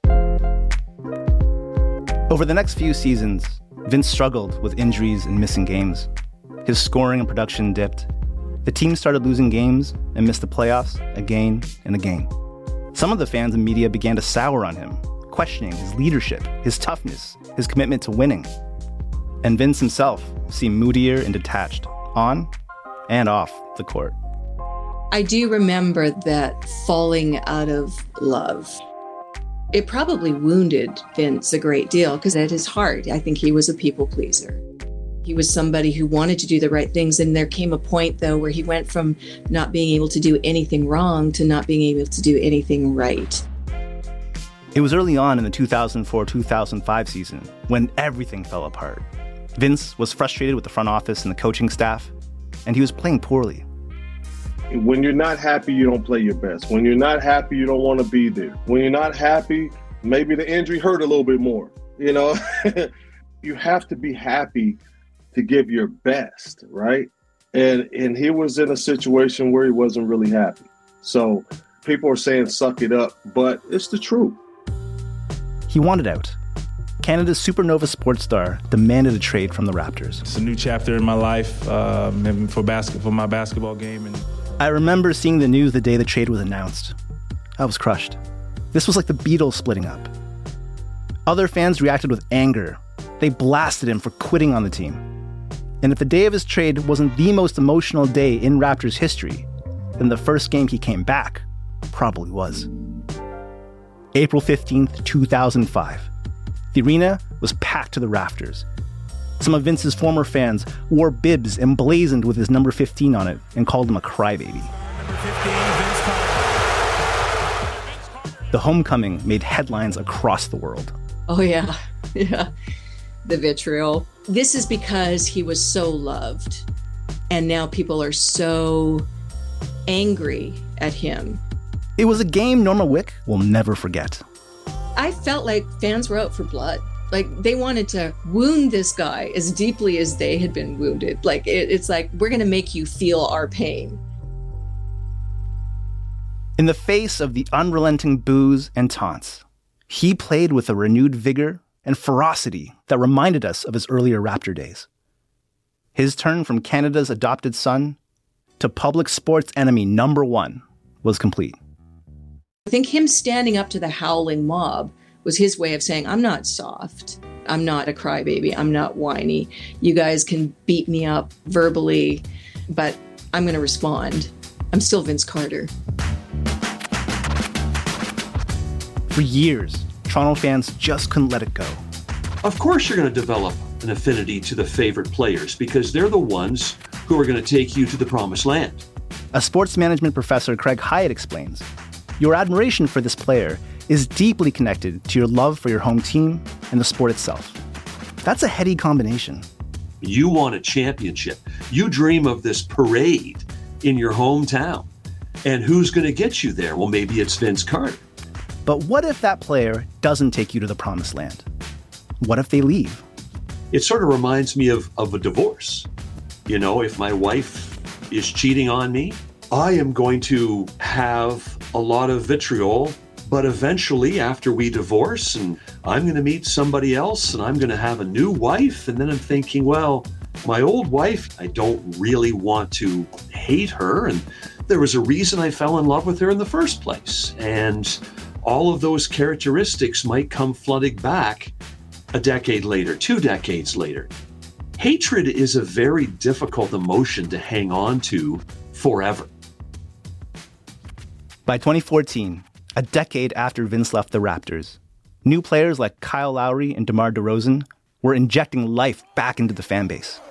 Over the next few seasons, Vince struggled with injuries and missing games. His scoring and production dipped. The team started losing games and missed the playoffs again and again. Some of the fans and media began to sour on him, questioning his leadership, his toughness, his commitment to winning. And Vince himself seemed moodier and detached, on and off the court. I do remember that falling out of love. It probably wounded Vince a great deal because at his heart, I think he was a people pleaser. He was somebody who wanted to do the right things. And there came a point, though, where he went from not being able to do anything wrong to not being able to do anything right. It was early on in the two thousand four two thousand five season when everything fell apart. Vince was frustrated with the front office and the coaching staff, and he was playing poorly. When you're not happy, you don't play your best. When you're not happy, you don't want to be there. When you're not happy, maybe the injury hurt a little bit more. You know, you have to be happy to give your best, right? And and he was in a situation where he wasn't really happy. So people are saying suck it up, but it's the truth. He wanted out. Canada's supernova sports star demanded a trade from the Raptors. It's a new chapter in my life um, for basket for my basketball game. And I remember seeing the news the day the trade was announced. I was crushed. This was like the Beatles splitting up. Other fans reacted with anger. They blasted him for quitting on the team. And if the day of his trade wasn't the most emotional day in Raptors history, then the first game he came back probably was. April fifteenth, two thousand five. The arena was packed to the rafters. Some of Vince's former fans wore bibs emblazoned with his number fifteen on it and called him a crybaby. The homecoming made headlines across the world. Oh, yeah. Yeah. The vitriol. This is because he was so loved. And now people are so angry at him. It was a game Norma Wick will never forget. I felt like fans were out for blood. Like they wanted to wound this guy as deeply as they had been wounded. Like it, it's like, we're going to make you feel our pain. In the face of the unrelenting boos and taunts, he played with a renewed vigor and ferocity that reminded us of his earlier Raptor days. His turn from Canada's adopted son to public sports enemy number one was complete. I think him standing up to the howling mob was his way of saying, I'm not soft. I'm not a crybaby. I'm not whiny. You guys can beat me up verbally, but I'm going to respond. I'm still Vince Carter. For years, Toronto fans just couldn't let it go. Of course you're going to develop an affinity to the favorite players because they're the ones who are going to take you to the promised land. As sports management professor Craig Hyatt explains, your admiration for this player is deeply connected to your love for your home team and the sport itself. That's a heady combination. You want a championship. You dream of this parade in your hometown. And who's going to get you there? Well, maybe it's Vince Carter. But what if that player doesn't take you to the promised land? What if they leave? It sort of reminds me of, of a divorce. You know, if my wife is cheating on me, I am going to have a lot of vitriol, but eventually after we divorce and I'm going to meet somebody else and I'm going to have a new wife. And then I'm thinking, well, my old wife, I don't really want to hate her. And there was a reason I fell in love with her in the first place. And all of those characteristics might come flooding back a decade later, two decades later. Hatred is a very difficult emotion to hang on to forever. By twenty fourteen, a decade after Vince left the Raptors, new players like Kyle Lowry and DeMar DeRozan were injecting life back into the fan base.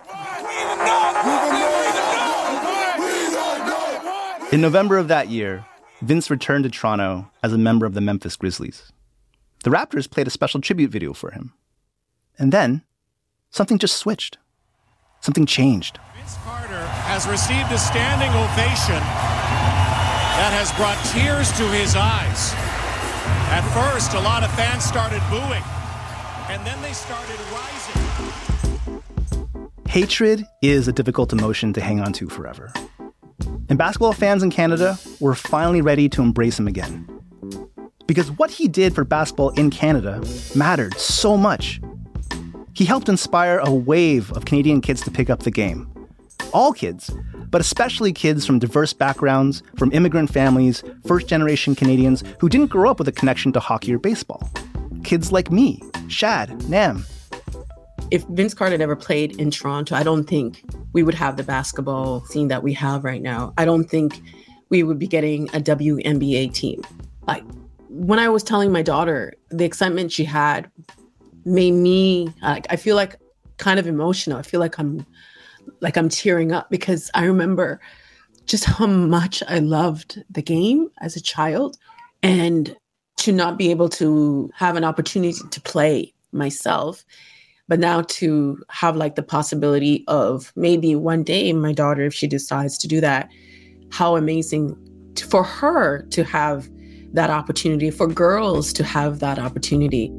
In November of that year, Vince returned to Toronto as a member of the Memphis Grizzlies. The Raptors played a special tribute video for him. And then, something just switched. Something changed. Vince Carter has received a standing ovation that has brought tears to his eyes. At first, a lot of fans started booing, and then they started rising. Hatred is a difficult emotion to hang on to forever. And basketball fans in Canada were finally ready to embrace him again. Because what he did for basketball in Canada mattered so much. He helped inspire a wave of Canadian kids to pick up the game. All kids, but especially kids from diverse backgrounds, from immigrant families, first-generation Canadians who didn't grow up with a connection to hockey or baseball. Kids like me, Shad, Nam. If Vince Carter never played in Toronto, I don't think we would have the basketball scene that we have right now. I don't think we would be getting a W N B A team. Like, when I was telling my daughter, the excitement she had made me, like, I feel like kind of emotional. I feel like I'm like I'm tearing up because I remember just how much I loved the game as a child. And to not be able to have an opportunity to play myself, but now to have like the possibility of maybe one day my daughter, if she decides to do that, how amazing t- for her to have that opportunity, for girls to have that opportunity.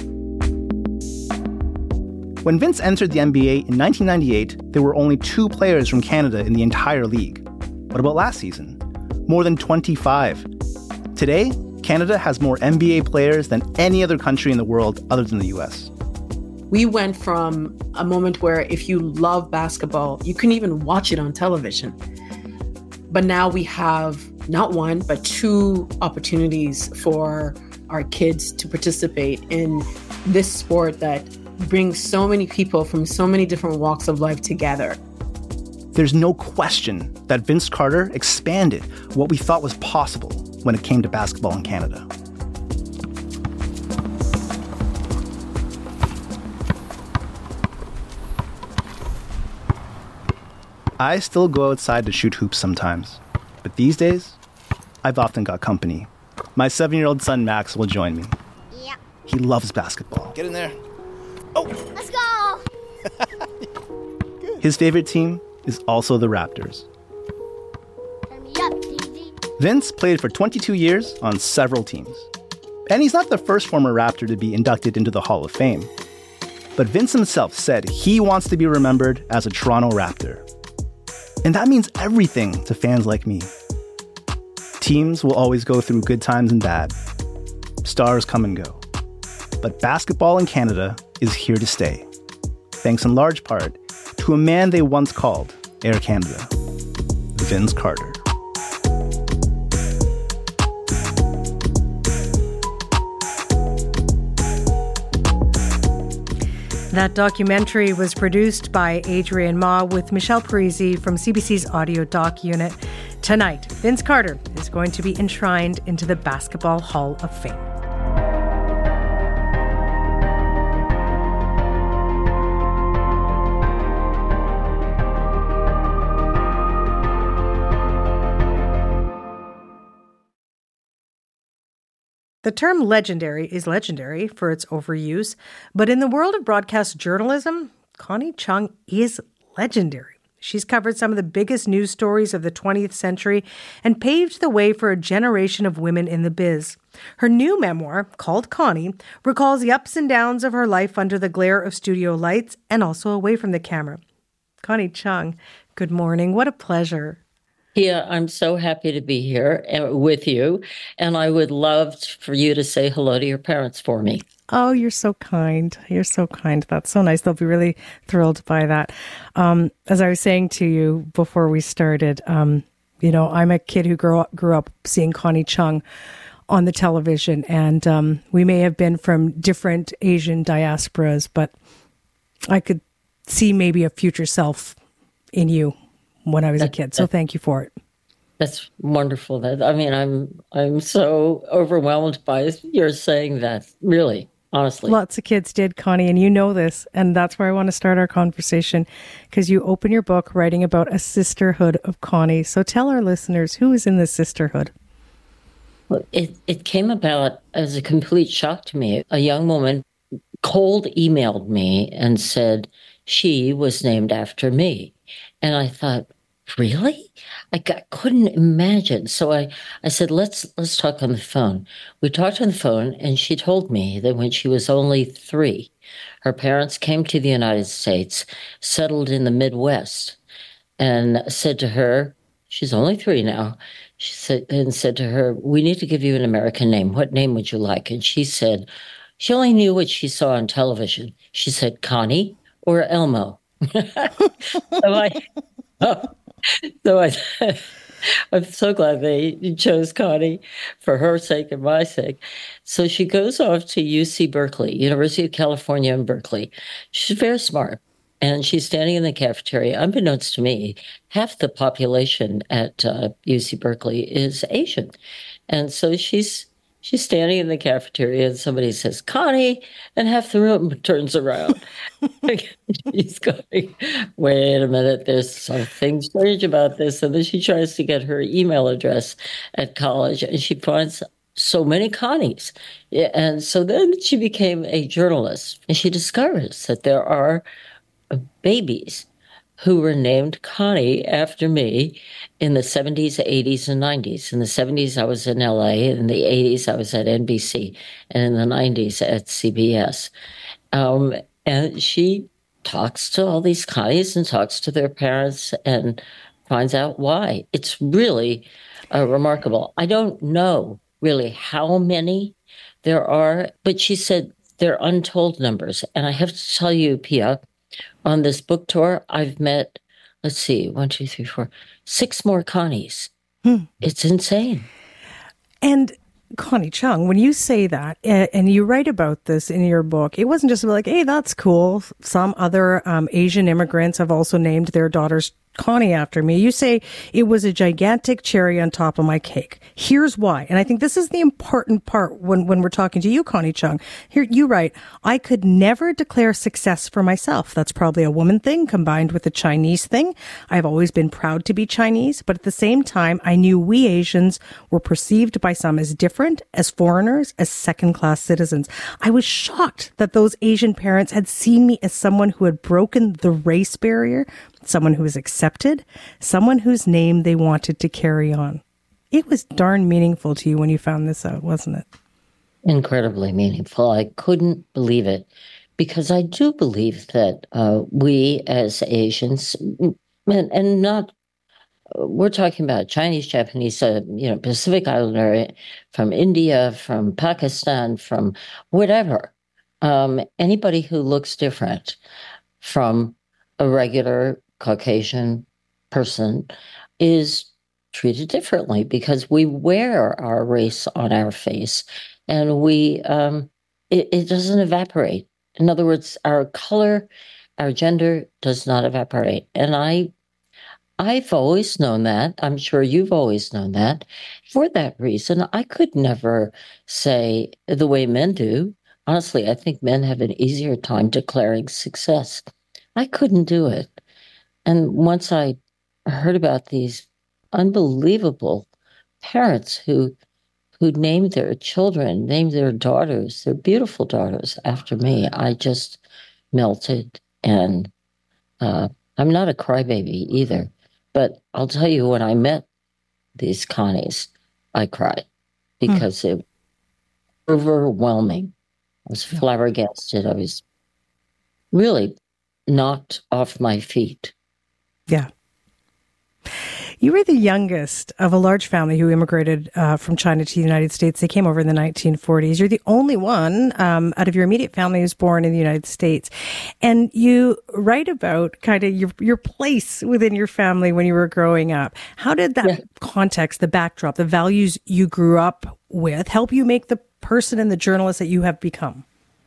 When Vince entered the N B A in nineteen ninety-eight, there were only two players from Canada in the entire league. What about last season? More than twenty-five. Today, Canada has more N B A players than any other country in the world other than the U S. We went from a moment where if you love basketball, you can even watch it on television. But now we have not one, but two opportunities for our kids to participate in this sport that brings so many people from so many different walks of life together. There's no question that Vince Carter expanded what we thought was possible when it came to basketball in Canada. I still go outside to shoot hoops sometimes, but these days, I've often got company. My seven-year-old son Max will join me. Yeah. He loves basketball. Get in there. Oh! Let's go! His favorite team is also the Raptors. Turn me up, D D. Vince played for twenty-two years on several teams. And he's not the first former Raptor to be inducted into the Hall of Fame. But Vince himself said he wants to be remembered as a Toronto Raptor. And that means everything to fans like me. Teams will always go through good times and bad. Stars come and go. But basketball in Canada is here to stay, thanks in large part to a man they once called Air Canada, Vince Carter. That documentary was produced by Adrian Ma with Michelle Parisi from C B C's Audio Doc Unit. Tonight, Vince Carter is going to be enshrined into the Basketball Hall of Fame. The term legendary is legendary for its overuse, but in the world of broadcast journalism, Connie Chung is legendary. She's covered some of the biggest news stories of the twentieth century and paved the way for a generation of women in the biz. Her new memoir, called Connie, recalls the ups and downs of her life under the glare of studio lights and also away from the camera. Connie Chung, good morning. What a pleasure. Yeah, I'm so happy to be here with you, and I would love for you to say hello to your parents for me. Oh, you're so kind. You're so kind. That's so nice. They'll be really thrilled by that. Um, as I was saying to you before we started, um, you know, I'm a kid who grew up, grew up seeing Connie Chung on the television, and um, we may have been from different Asian diasporas, but I could see maybe a future self in you when I was that, a kid. So that, thank you for it. That's wonderful. That I mean, I'm I'm so overwhelmed by your saying that, really, honestly. Lots of kids did, Connie, and you know this. And that's where I want to start our conversation, because you open your book writing about a sisterhood of Connie. So tell our listeners, who is in this sisterhood? Well, it, it came about as a complete shock to me. A young woman cold emailed me and said she was named after me. And I thought, really? I got, couldn't imagine. So I, I said, let's let's talk on the phone. We talked on the phone, and she told me that when she was only three, her parents came to the United States, settled in the Midwest, and said to her, she's only three now, she said, and said to her, we need to give you an American name. What name would you like? And she said, she only knew what she saw on television. She said, Connie or Elmo. so I... Oh. So I, I'm so glad they chose Connie for her sake and my sake. So she goes off to U C Berkeley, University of California in Berkeley. She's very smart, and she's standing in the cafeteria. Unbeknownst to me, half the population at uh, U C Berkeley is Asian. And so she's she's standing in the cafeteria, and somebody says, Connie, and half the room turns around. She's going, wait a minute, there's something strange about this. And then she tries to get her email address at college, and she finds so many Connies. And so then she became a journalist, and she discovers that there are babies who were named Connie after me in the seventies, eighties, and nineties. In the seventies, I was in L A. In the eighties, I was at N B C. And in the nineties, at C B S. Um, and she talks to all these Connies and talks to their parents and finds out why. It's really uh, remarkable. I don't know really how many there are, but she said they're untold numbers. And I have to tell you, Pia, on this book tour, I've met, let's see, one, two, three, four, six more Connies. Hmm. It's insane. And Connie Chung, when you say that, and you write about this in your book, it wasn't just like, hey, that's cool. Some other um, Asian immigrants have also named their daughters Connie after me. You say it was a gigantic cherry on top of my cake. Here's why. And I think this is the important part when, when we're talking to you, Connie Chung. Here, you write, I could never declare success for myself. That's probably a woman thing combined with a Chinese thing. I've always been proud to be Chinese, but at the same time, I knew we Asians were perceived by some as different, as foreigners, as second-class citizens. I was shocked that those Asian parents had seen me as someone who had broken the race barrier, someone who was accepted, someone whose name they wanted to carry on. It was darn meaningful to you when you found this out, wasn't it? Incredibly meaningful. I couldn't believe it, because I do believe that uh, we as Asians, and, and not, we're talking about Chinese, Japanese, uh, you know, Pacific Islander, from India, from Pakistan, from whatever, um, anybody who looks different from a regular Caucasian person is treated differently because we wear our race on our face, and we um, it, it doesn't evaporate. In other words, our color, our gender does not evaporate. And I, I've always known that. I'm sure you've always known that. For that reason, I could never say the way men do. Honestly, I think men have an easier time declaring success. I couldn't do it. And once I heard about these unbelievable parents who who named their children, named their daughters, their beautiful daughters after me, I just melted. And uh, I'm not a crybaby either. But I'll tell you, when I met these Connies, I cried because mm. it was overwhelming. I was flabbergasted. I was really knocked off my feet. Yeah. You were the youngest of a large family who immigrated uh, from China to the United States. They came over in the nineteen forties. You're the only one um, out of your immediate family who's born in the United States. And you write about kind of your, your place within your family when you were growing up. How did that yeah. context, the backdrop, the values you grew up with help you make the person and the journalist that you have become?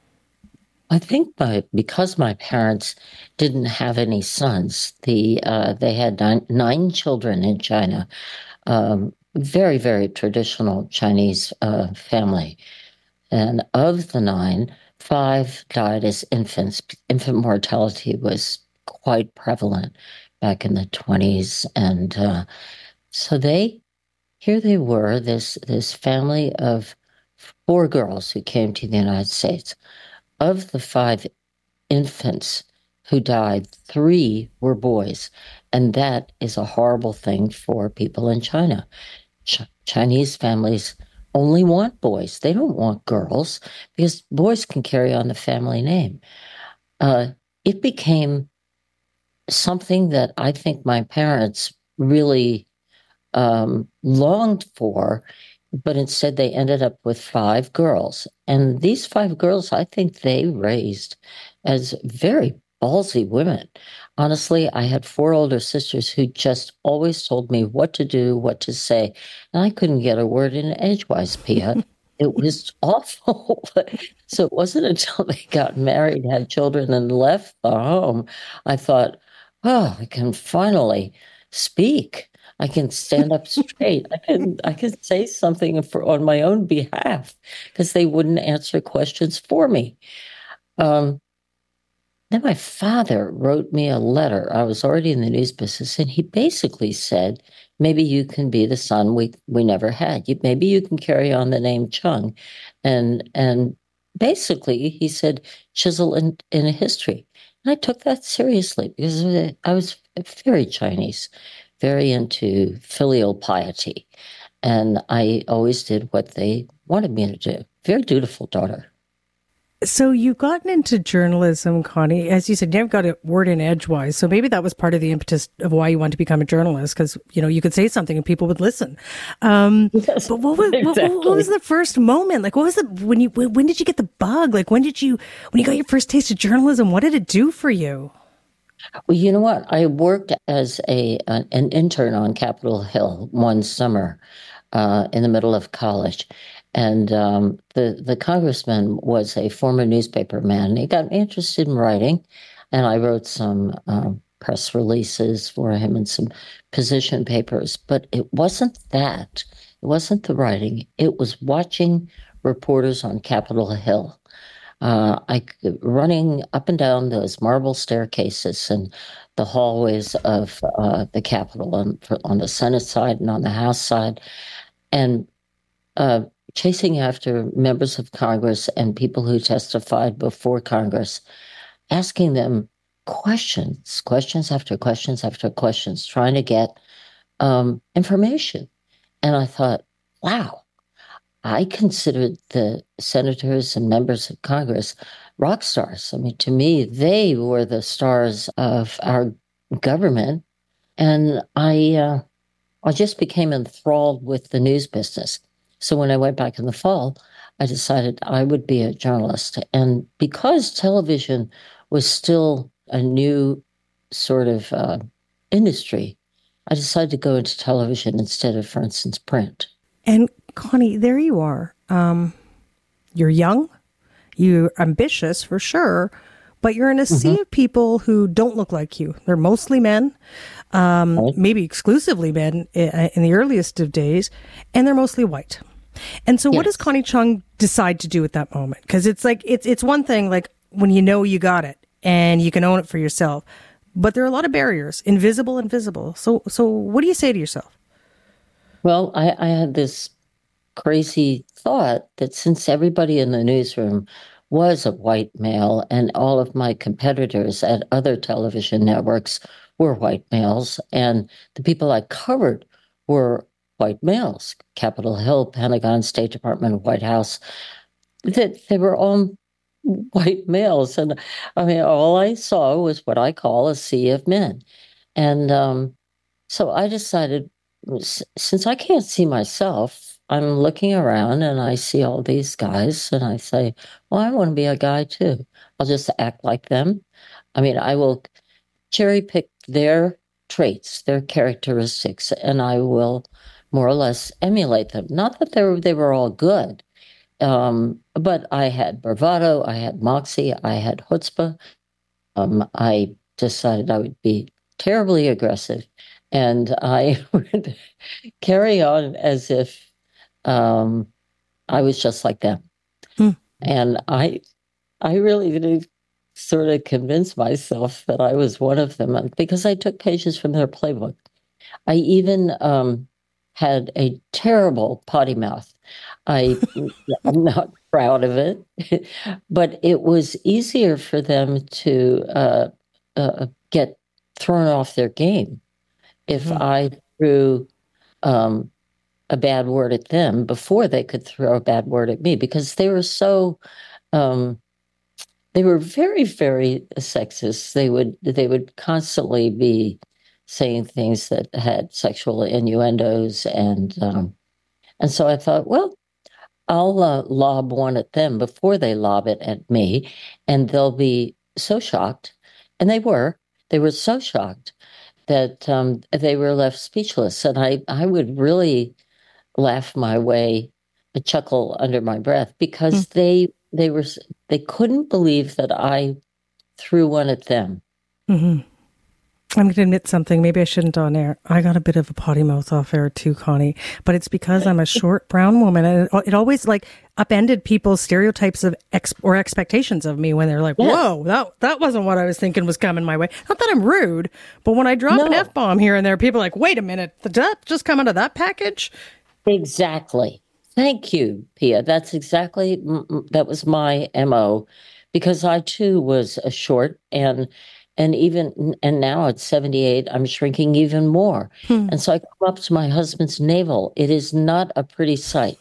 I think by, because my parents didn't have any sons, the uh, they had nine, nine children in China, um, very, very traditional Chinese uh, family. And of the nine, five died as infants. Infant mortality was quite prevalent back in the twenties. And uh, so they, here they were, this, this family of four girls who came to the United States. Of the five infants who died, three were boys. And that is a horrible thing for people in China. Ch- Chinese families only want boys. They don't want girls because boys can carry on the family name. Uh, it became something that I think my parents really um, longed for, but instead they ended up with five girls. And these five girls, I think they raised as very ballsy women. Honestly, I had four older sisters who just always told me what to do, what to say. And I couldn't get a word in edgewise, Pia. It was awful. So it wasn't until they got married, had children, and left the home, I thought, oh, I can finally speak. I can stand up straight. I can I can say something for, on my own behalf, because they wouldn't answer questions for me. Um, then my father wrote me a letter. I was already in the news business, and he basically said, maybe you can be the son we, we never had. You, maybe you can carry on the name Chung. And and basically, he said, chisel in, in a history. And I took that seriously because I was very Chinese, very into filial piety. And I always did what they wanted me to do. Very dutiful daughter. So you've gotten into journalism, Connie. As you said, you never got a word in edgewise. So maybe that was part of the impetus of why you wanted to become a journalist, because, you know, you could say something and people would listen. Um, yes, but what was, exactly. what, what was the first moment? Like, what was the, when you, when did you get the bug? Like, when did you, when you got your first taste of journalism, what did it do for you? Well, you know what? I worked as a, uh, an intern on Capitol Hill one summer, uh, in the middle of college. And um, the, the congressman was a former newspaper man. He got me interested in writing, and I wrote some um, press releases for him and some position papers. But it wasn't that. It wasn't the writing. It was watching reporters on Capitol Hill. Uh, I running up and down those marble staircases and the hallways of uh, the Capitol on, on the Senate side and on the House side. And uh, chasing after members of Congress and people who testified before Congress, asking them questions, questions after questions after questions, trying to get um, information. And I thought, wow, I considered the senators and members of Congress rock stars. I mean, to me, they were the stars of our government. And I, uh, I just became enthralled with the news business. So when I went back in the fall, I decided I would be a journalist. And because television was still a new sort of uh, industry, I decided to go into television instead of, for instance, print. And Connie, there you are. Um, you're young, you're ambitious for sure, but you're in a mm-hmm. sea of people who don't look like you. They're mostly men, um, right. maybe exclusively men in the earliest of days, and they're mostly white. And so yes. what does Connie Chung decide to do at that moment? Because it's like, it's it's one thing, like when you know you got it and you can own it for yourself, but there are a lot of barriers, invisible and visible. So, so what do you say to yourself? Well, I, I had this crazy thought that since everybody in the newsroom was a white male and all of my competitors at other television networks were white males, and the people I covered were white males, Capitol Hill, Pentagon, State Department, White House, that they were all white males. And I mean, all I saw was what I call a sea of men. And um, so I decided, since I can't see myself, I'm looking around and I see all these guys and I say, well, I want to be a guy too. I'll just act like them. I mean, I will cherry pick their traits, their characteristics, and I will more or less emulate them. Not that they were, they were all good, um, but I had bravado, I had moxie, I had chutzpah. Um, I decided I would be terribly aggressive, and I would carry on as if um, I was just like them. Hmm. And I, I really did sort of convince myself that I was one of them because I took pages from their playbook. I even um, had a terrible potty mouth. I, I'm not proud of it, but it was easier for them to uh, uh, get thrown off their game if mm-hmm. I threw um, a bad word at them before they could throw a bad word at me, because they were so um, they were very, very sexist. They would they would constantly be saying things that had sexual innuendos, and um, and so I thought, well, I'll uh, lob one at them before they lob it at me, and they'll be so shocked, and they were. They were so shocked that um, they were left speechless, and I I would really laugh my way, a chuckle under my breath, because mm. they they were they couldn't believe that I threw one at them. Mm-hmm. I'm going to admit something. Maybe I shouldn't on air. I got a bit of a potty mouth off air too, Connie. But it's because I'm a short brown woman. And it, it always like upended people's stereotypes of ex or expectations of me when they're like, yeah. whoa, that that wasn't what I was thinking was coming my way. Not that I'm rude, but when I drop no. an F-bomb here and there, people are like, wait a minute, did that just come out of that package? Exactly. Thank you, Pia. That's exactly, that was my M O, because I too was a short and And even, and now at seventy-eight, I'm shrinking even more. Hmm. And so I come up to my husband's navel. It is not a pretty sight.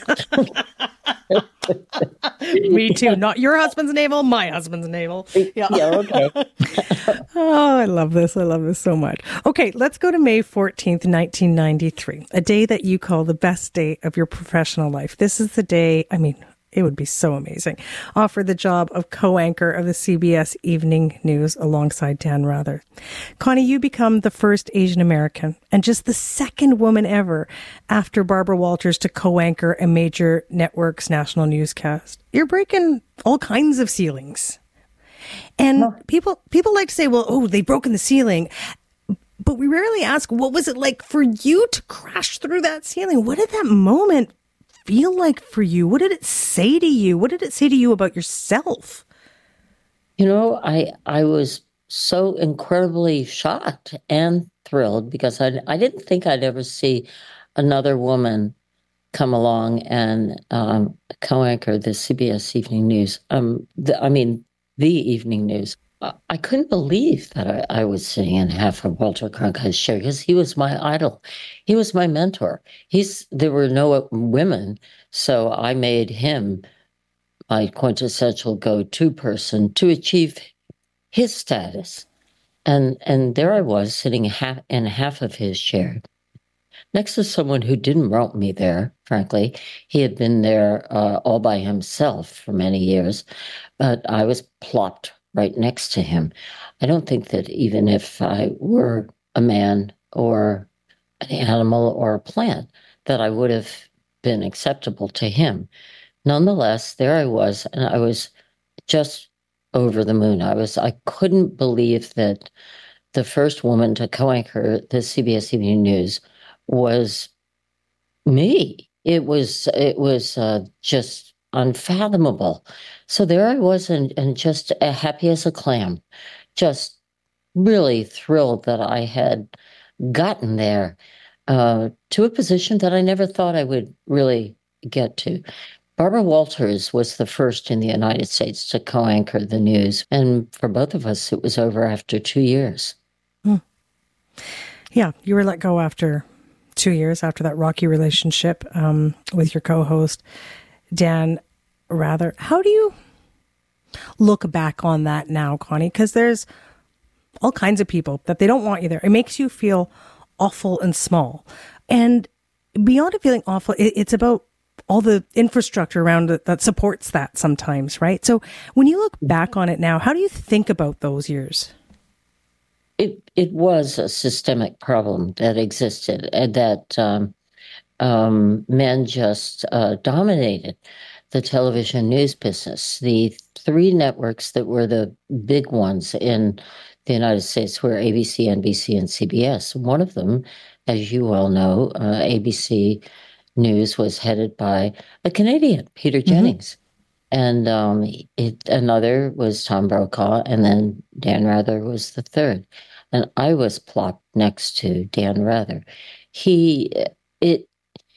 Me too. Not your husband's navel, my husband's navel. Yeah, yeah okay. Oh, I love this. I love this so much. Okay, let's go to May fourteenth, nineteen ninety-three, a day that you call the best day of your professional life. This is the day, I mean, it would be so amazing. Offered the job of co-anchor of the C B S Evening News alongside Dan Rather. Connie, you become the first Asian American and just the second woman ever after Barbara Walters to co-anchor a major network's national newscast. You're breaking all kinds of ceilings. And oh. people people like to say, well, oh, they've broken the ceiling. But we rarely ask, what was it like for you to crash through that ceiling? What did that moment feel like for you? What did it say to you? What did it say to you about yourself? You know, I I was so incredibly shocked and thrilled because I, I didn't think I'd ever see another woman come along and um, co-anchor the C B S Evening News. Um, the, I mean, the Evening News. I couldn't believe that I, I was sitting in half of Walter Cronkite's chair because he was my idol. He was my mentor. He's there were no women, so I made him my quintessential go-to person to achieve his status. And and there I was sitting half in half of his chair, next to someone who didn't want me there, frankly. He had been there uh, all by himself for many years, but I was plopped right next to him. I don't think that even if I were a man or an animal or a plant, that I would have been acceptable to him. Nonetheless, there I was, and I was just over the moon. I was, I couldn't believe that the first woman to co-anchor the C B S Evening News was me. It was, it was uh, just unfathomable. So there I was, and, and just uh, happy as a clam, just really thrilled that I had gotten there uh, to a position that I never thought I would really get to. Barbara Walters was the first in the United States to co-anchor the news. And for both of us, it was over after two years. Hmm. Yeah, you were let go after two years after that rocky relationship um, with your co-host, Dan Rather. How do you look back on that now, Connie? Because there's all kinds of people that they don't want you there. It makes you feel awful and small. And beyond it feeling awful, it, it's about all the infrastructure around it that supports that sometimes, right? So when you look back on it now, how do you think about those years? It it was a systemic problem that existed and that um, um, men just uh, dominated the television news business. The three networks that were the big ones in the United States were A B C, N B C, and C B S. One of them, as you well know, uh, A B C News was headed by a Canadian, Peter Jennings. Mm-hmm. And um, it, another was Tom Brokaw, and then Dan Rather was the third. And I was plopped next to Dan Rather. He, it,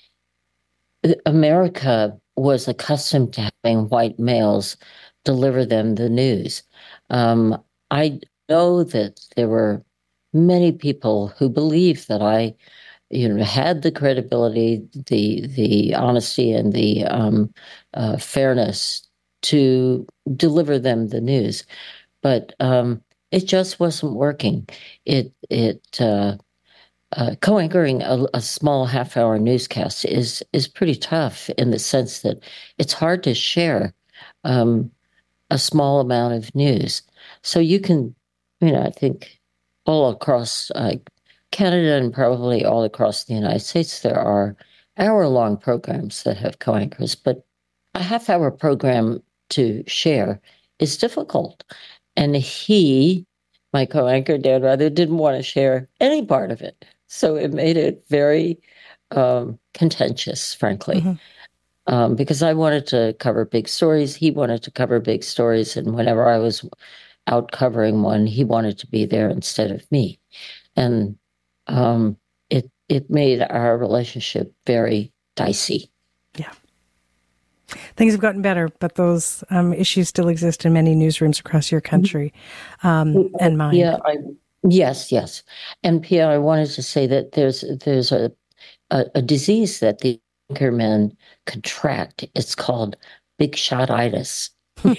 America was accustomed to having white males deliver them the news. Um, I know that there were many people who believed that I, you know, had the credibility, the the honesty, and the um, uh, fairness to deliver them the news, but um, it just wasn't working. It it uh, uh, co-anchoring a, a small half-hour newscast is is pretty tough in the sense that it's hard to share um, a small amount of news. So you can, you know, I think all across uh, Canada and probably all across the United States, there are hour-long programs that have co-anchors, but a half-hour program to share is difficult. And he my co-anchor, Dan Rather, didn't want to share any part of it. So it made it very um, contentious, frankly, mm-hmm. um, because I wanted to cover big stories. He wanted to cover big stories. And whenever I was out covering one, he wanted to be there instead of me. And um, it it made our relationship very dicey. Yeah. Things have gotten better, but those um, issues still exist in many newsrooms across your country um, and mine. Yeah, I, yes, yes. And Pia, I wanted to say that there's there's a a, a disease that the anchormen contract. It's called big shot-itis.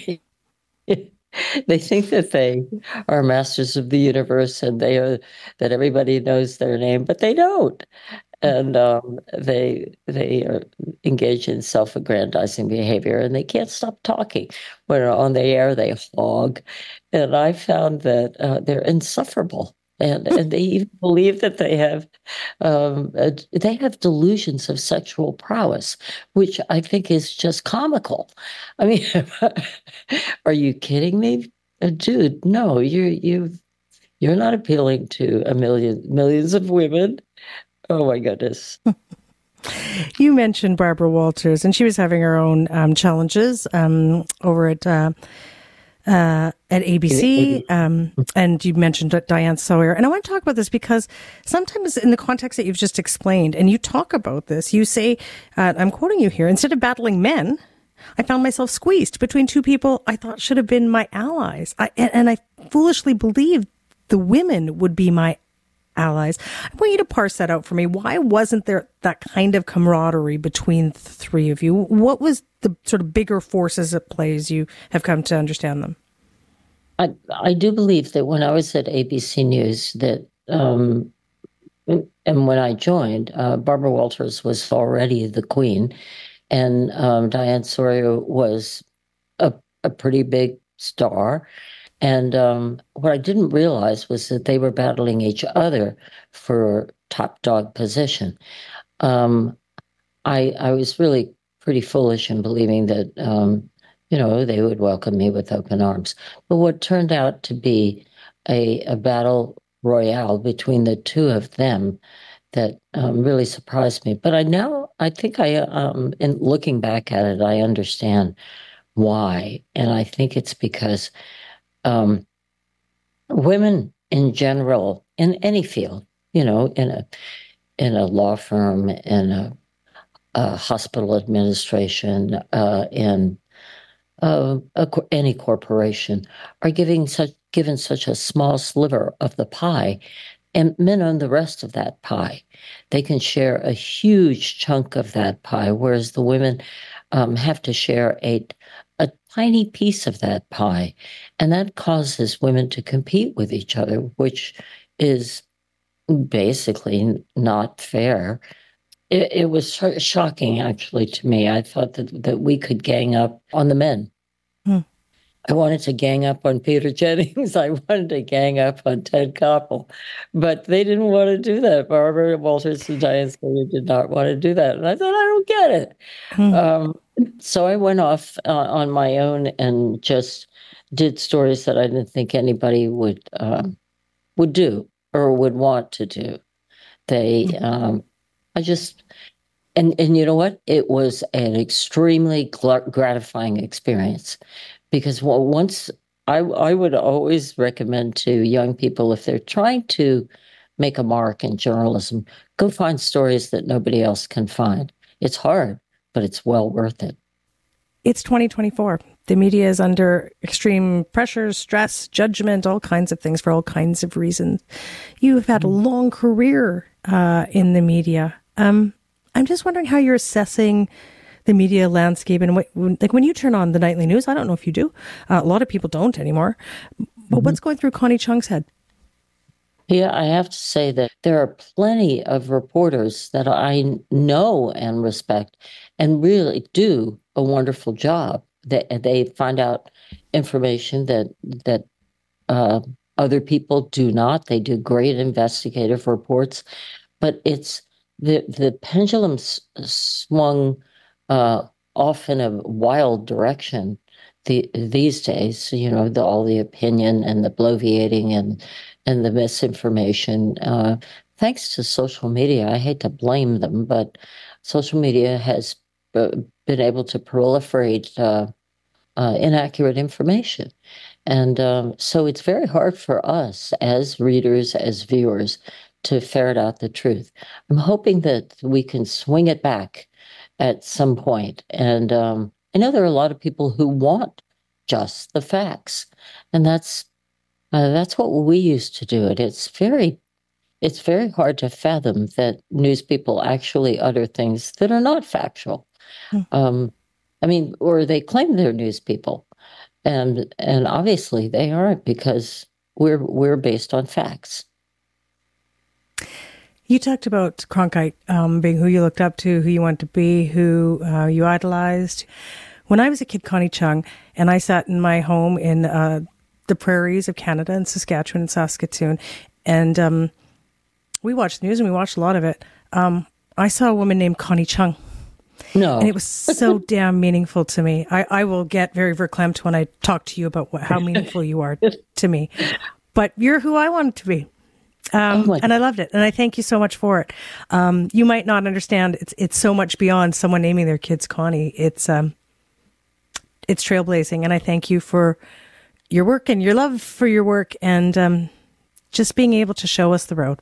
They think that they are masters of the universe and they are that everybody knows their name, but they don't. And um, they they are engaged in self-aggrandizing behavior, and they can't stop talking. When on the air, they hog, and I found that uh, they're insufferable, and and they even believe that they have um, uh, they have delusions of sexual prowess, which I think is just comical. I mean, are you kidding me, uh, dude? No, you you you're not appealing to a million millions of women. Oh, my goodness. You mentioned Barbara Walters, and she was having her own um, challenges um, over at uh, uh, at A B C, um, and you mentioned Diane Sawyer. And I want to talk about this because sometimes in the context that you've just explained, and you talk about this, you say, uh, I'm quoting you here, instead of battling men, I found myself squeezed between two people I thought should have been my allies. I, and, and I foolishly believed the women would be my allies. I want you to parse that out for me. Why wasn't there that kind of camaraderie between the three of you? What was the sort of bigger forces at play as you have come to understand them? I I do believe that when I was at A B C News, that um, and when I joined, uh, Barbara Walters was already the queen, and um, Diane Sawyer was a a pretty big star. And um, what I didn't realize was that they were battling each other for top dog position. Um, I I was really pretty foolish in believing that, um, you know, they would welcome me with open arms. But what turned out to be a, a battle royale between the two of them that um, really surprised me. But I now, I think I, um, in looking back at it, I understand why. And I think it's because Um, women in general, in any field, you know, in a in a law firm, in a, a hospital administration, uh, in uh, a, any corporation, are giving such given such a small sliver of the pie, and men own the rest of that pie. They can share a huge chunk of that pie, whereas the women um, have to share a a tiny piece of that pie. And that causes women to compete with each other, which is basically not fair. It, it was sh- shocking, actually, to me. I thought that, that we could gang up on the men. Hmm. I wanted to gang up on Peter Jennings. I wanted to gang up on Ted Koppel. But they didn't want to do that. Barbara Walters and Diane Sawyer did not want to do that. And I thought, I don't get it. Hmm. Um, so I went off uh, on my own and just did stories that I didn't think anybody would uh, would do or would want to do. They, um, I just, and and you know what? It was an extremely gratifying experience because well, once I I would always recommend to young people, if they're trying to make a mark in journalism, go find stories that nobody else can find. It's hard, but it's well worth it. It's twenty twenty-four. The media is under extreme pressure, stress, judgment, all kinds of things for all kinds of reasons. You have had a long career uh, in the media. Um, I'm just wondering how you're assessing the media landscape and what, like when you turn on the nightly news. I don't know if you do. Uh, a lot of people don't anymore. But mm-hmm. What's going through Connie Chung's head? Yeah, I have to say that there are plenty of reporters that I know and respect and really do a wonderful job. They, they find out information that that uh, other people do not. They do great investigative reports, but it's the the pendulum swung uh, off in a wild direction the these days, you know, the, all the opinion and the bloviating and and the misinformation. Uh, thanks to social media, I hate to blame them, but social media has uh, been able to proliferate uh, uh, inaccurate information. And um, so it's very hard for us as readers, as viewers, to ferret out the truth. I'm hoping that we can swing it back at some point. And um, I know there are a lot of people who want just the facts. And that's uh, that's what we used to do it. It's very It's very hard to fathom that news people actually utter things that are not factual. Mm. Um, I mean, or they claim they're news people, and and obviously they aren't, because we're we're based on facts. You talked about Cronkite um, being who you looked up to, who you wanted to be, who uh, you idolized. When I was a kid, Connie Chung, and I sat in my home in uh, the prairies of Canada, in Saskatchewan and Saskatoon, and um, we watched news, and we watched a lot of it. Um, I saw a woman named Connie Chung. No. And it was so damn meaningful to me. I, I will get very verklempt when I talk to you about what, how meaningful you are to me. But you're who I wanted to be. Um, oh and I loved it. And I thank you so much for it. Um, you might not understand. It's it's so much beyond someone naming their kids Connie. It's um, it's trailblazing. And I thank you for your work and your love for your work, and um, just being able to show us the road.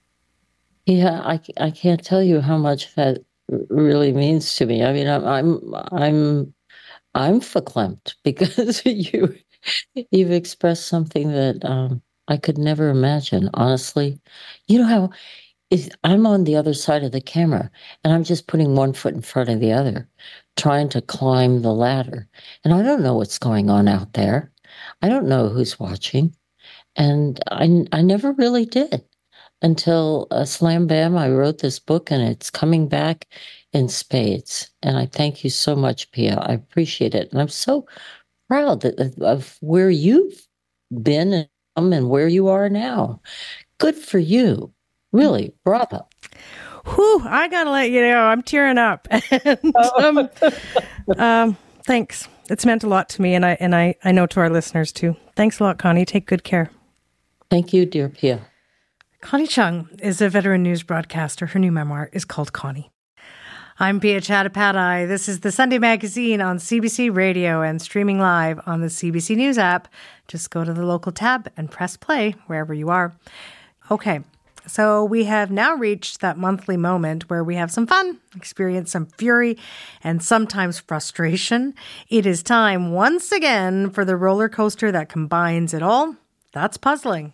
Yeah, I, I can't tell you how much that really means to me. I mean, I'm I'm I'm I'm verklempt because you you've expressed something that um, I could never imagine. Honestly, you know how if I'm on the other side of the camera and I'm just putting one foot in front of the other, trying to climb the ladder, and I don't know what's going on out there. I don't know who's watching, and I I never really did. Until uh, slam bam, I wrote this book, and it's coming back in spades. And I thank you so much, Pia. I appreciate it. And I'm so proud that, of where you've been and, um, and where you are now. Good for you. Really, bravo. Whew, I got to let you know, I'm tearing up. and, um, um, thanks. It's meant a lot to me, and I and I, I know to our listeners, too. Thanks a lot, Connie. Take good care. Thank you, dear Pia. Connie Chung is a veteran news broadcaster. Her new memoir is called Connie. I'm Pia Chattopadhyay. This is the Sunday Magazine on C B C Radio and streaming live on the C B C News app. Just go to the local tab and press play wherever you are. Okay, so we have now reached that monthly moment where we have some fun, experience some fury, and sometimes frustration. It is time once again for the roller coaster that combines it all. That's puzzling.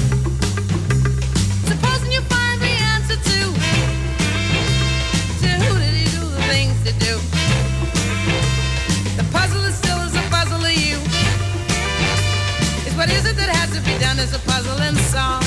What is it that has to be done as a puzzle and song?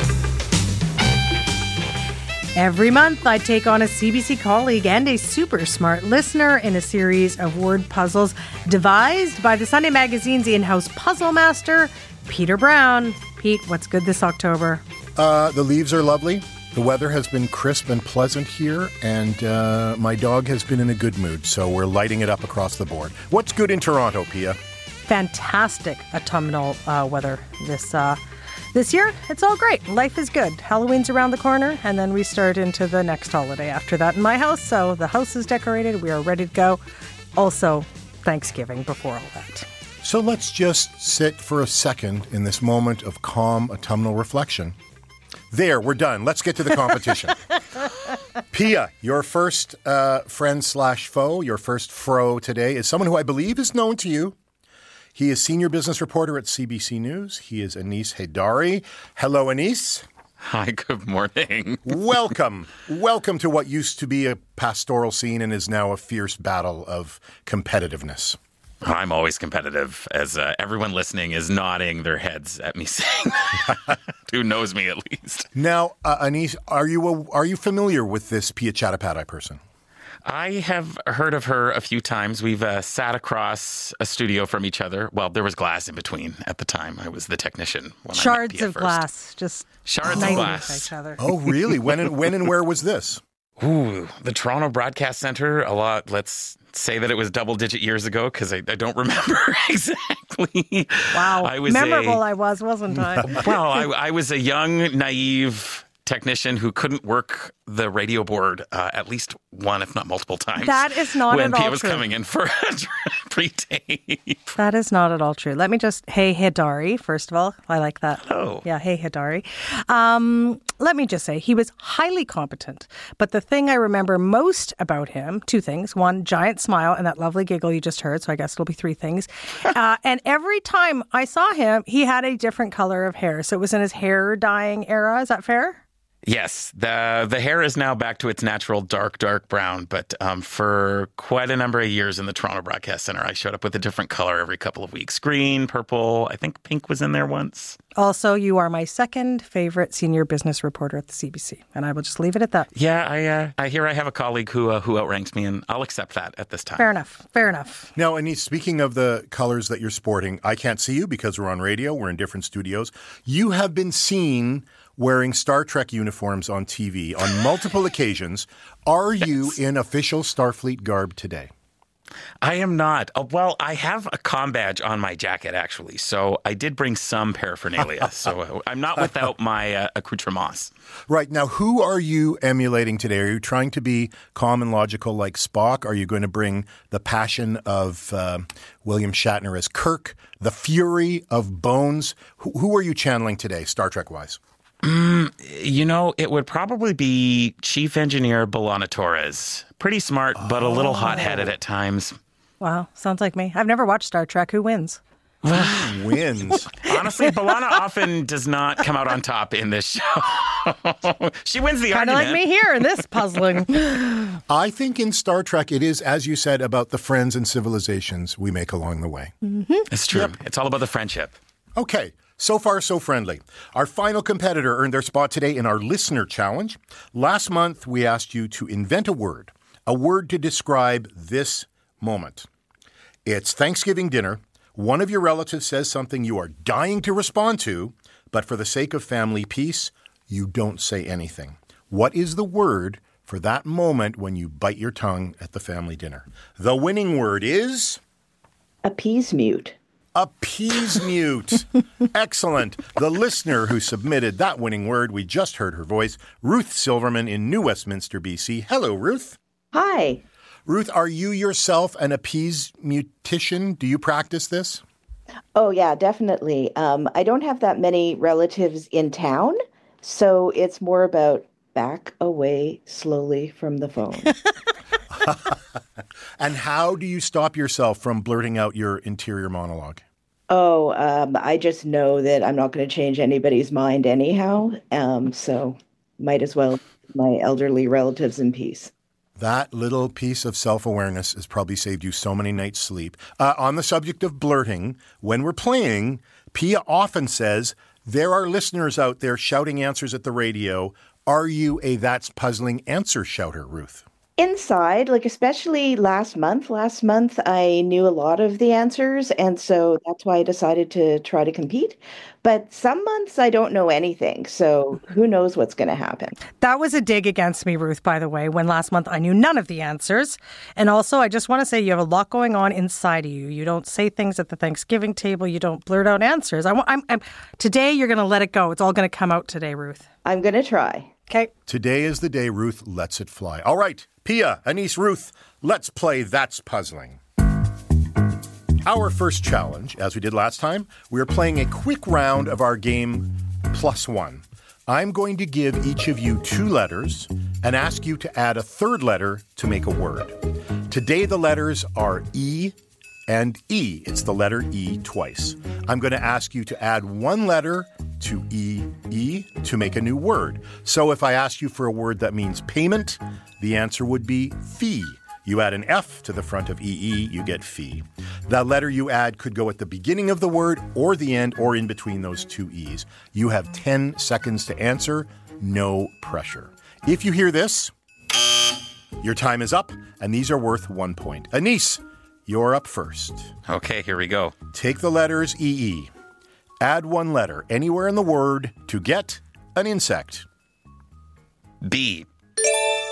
Every month, I take on a C B C colleague and a super smart listener in a series of word puzzles devised by the Sunday Magazine's in-house puzzle master, Peter Brown. Pete, what's good this October? Uh, the leaves are lovely. The weather has been crisp and pleasant here, and uh, my dog has been in a good mood, so we're lighting it up across the board. What's good in Toronto, Pia? Fantastic autumnal uh, weather this uh, this year. It's all great. Life is good. Halloween's around the corner, and then we start into the next holiday after that in my house. So the house is decorated. We are ready to go. Also, Thanksgiving before all that. So let's just sit for a second in this moment of calm autumnal reflection. There, we're done. Let's get to the competition. Pia, your first uh, friend slash foe, your first fro today is someone who I believe is known to you. He is senior business reporter at C B C News. He is Anis Haidari. Hello, Anis. Hi, good morning. Welcome. Welcome to what used to be a pastoral scene and is now a fierce battle of competitiveness. I'm always competitive, as uh, everyone listening is nodding their heads at me saying that. Who knows me, at least. Now, uh, Anis, are you a, are you familiar with this Pia Chattopadhyay person? I have heard of her a few times. We've uh, sat across a studio from each other. Well, there was glass in between at the time. I was the technician. When Shards I met Pia of first. glass, just shards of glass. Each other. Oh, really? When and when and where was this? Ooh, the Toronto Broadcast Centre, a lot, let's say that it was double digit years ago because I, I don't remember exactly. Wow. I was Memorable a, I was, wasn't I? Well, I, I was a young, naive technician who couldn't work the radio board uh, at least one, if not multiple times. That is not when at all Pia was true. coming in for a pre-tape. That is not at all true. Let me just, hey, Hidari, first of all. I like that. Oh. Yeah, hey, Hidari. Um, let me just say, he was highly competent. But the thing I remember most about him, two things. One, giant smile and that lovely giggle you just heard. So I guess it'll be three things. uh, and every time I saw him, he had a different color of hair. So it was in his hair dyeing era. Is that fair? Yes, the the hair is now back to its natural dark, dark brown. But um, for quite a number of years in the Toronto Broadcast Centre, I showed up with a different color every couple of weeks. Green, purple, I think pink was in there once. Also, you are my second favorite senior business reporter at the C B C. And I will just leave it at that. Yeah, I uh, I hear I have a colleague who uh, who outranks me, and I'll accept that at this time. Fair enough. Fair enough. Now, Anise, speaking of the colors that you're sporting, I can't see you because we're on radio. We're in different studios. You have been seen wearing Star Trek uniforms on T V on multiple occasions. Are you in official Starfleet garb today? I am not. Uh, well, I have a comm badge on my jacket, actually. So I did bring some paraphernalia. So uh, I'm not without my uh, accoutrements. Right. Now, who are you emulating today? Are you trying to be calm and logical like Spock? Are you going to bring the passion of uh, William Shatner as Kirk, the fury of Bones? Who, who are you channeling today, Star Trek-wise? Mm, you know, it would probably be Chief Engineer B'Elanna Torres. Pretty smart, but a little hot-headed at times. Wow, sounds like me. I've never watched Star Trek. Who wins? Who wins? Honestly, B'Elanna often does not come out on top in this show. She wins the Kinda argument. Kind of like me here in this puzzling. I think in Star Trek it is, as you said, about the friends and civilizations we make along the way. Mm-hmm. It's true. Yep. It's all about the friendship. Okay. So far, so friendly. Our final competitor earned their spot today in our listener challenge. Last month, we asked you to invent a word, a word to describe this moment. It's Thanksgiving dinner. One of your relatives says something you are dying to respond to, but for the sake of family peace, you don't say anything. What is the word for that moment when you bite your tongue at the family dinner? The winning word is... appease-mute. Appease-mute. Excellent. The listener who submitted that winning word, we just heard her voice, Ruth Silverman in New Westminster, B C. Hello, Ruth. Hi. Ruth, are you yourself an appease-mutician? Do you practice this? Oh, yeah, definitely. Um, I don't have that many relatives in town, so it's more about back away slowly from the phone. And how do you stop yourself from blurting out your interior monologue? Oh, um, I just know that I'm not going to change anybody's mind anyhow. Um, so might as well my elderly relatives in peace. That little piece of self-awareness has probably saved you so many nights' sleep. Uh, on the subject of blurting, when we're playing, Pia often says, there are listeners out there shouting answers at the radio. Are you a that's puzzling answer shouter, Ruth? Inside, like especially last month, last month I knew a lot of the answers, and so that's why I decided to try to compete. But some months I don't know anything, so who knows what's going to happen. That was a dig against me, Ruth, by the way, when last month I knew none of the answers. And also, I just want to say you have a lot going on inside of you. You don't say things at the Thanksgiving table. You don't blurt out answers. I, I'm, I'm, today, you're going to let it go. It's all going to come out today, Ruth. I'm going to try. Okay. Today is the day Ruth lets it fly. All right, Pia, Anise, Ruth, let's play That's Puzzling. Our first challenge, as we did last time, we are playing a quick round of our game Plus One. I'm going to give each of you two letters and ask you to add a third letter to make a word. Today the letters are E and E. It's the letter E twice. I'm going to ask you to add one letter to E, E to make a new word. So if I ask you for a word that means payment, the answer would be fee. You add an F to the front of E E, you get fee. That letter you add could go at the beginning of the word or the end or in between those two E's. You have ten seconds to answer, no pressure. If you hear this, your time is up, and these are worth one point. Anise, you're up first. Okay, here we go. Take the letters E E. Add one letter anywhere in the word to get an insect. B.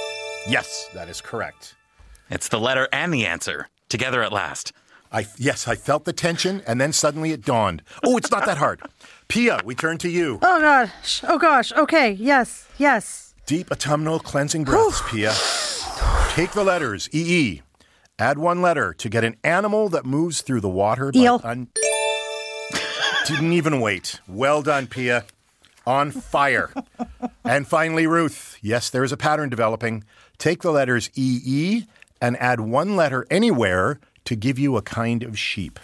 Yes, that is correct. It's the letter and the answer together at last. I yes, I felt the tension, and then suddenly it dawned. Oh, it's not that hard. Pia, we turn to you. Oh, gosh. Oh, gosh. Okay. Yes. Yes. Deep autumnal cleansing breaths, Pia. Take the letters E E. Add one letter to get an animal that moves through the water. Eel. Un- Didn't even wait. Well done, Pia. On fire. And finally, Ruth. Yes, there is a pattern developing. Take the letters E E and add one letter anywhere to give you a kind of sheep.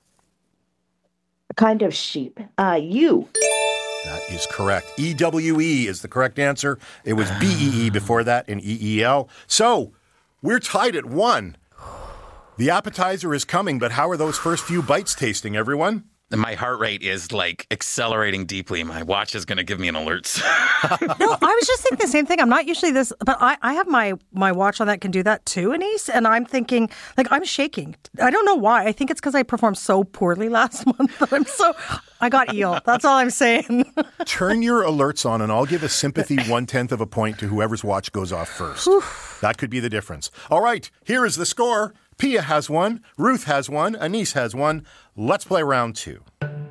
A kind of sheep. Uh, U. That is correct. E W E is the correct answer. It was B E E before that and E E L. So we're tied at one. The appetizer is coming, but how are those first few bites tasting, everyone? My heart rate is like accelerating deeply. My watch is going to give me an alert. No, I was just thinking the same thing. I'm not usually this, but I, I have my, my watch on that can do that too, Anise. And I'm thinking, like, I'm shaking. I don't know why. I think it's because I performed so poorly last month that I'm so, I got eel. That's all I'm saying. Turn your alerts on and I'll give a sympathy one-tenth of a point to whoever's watch goes off first. That could be the difference. All right, here is the score. Pia has one, Ruth has one, Anise has one. Let's play round two.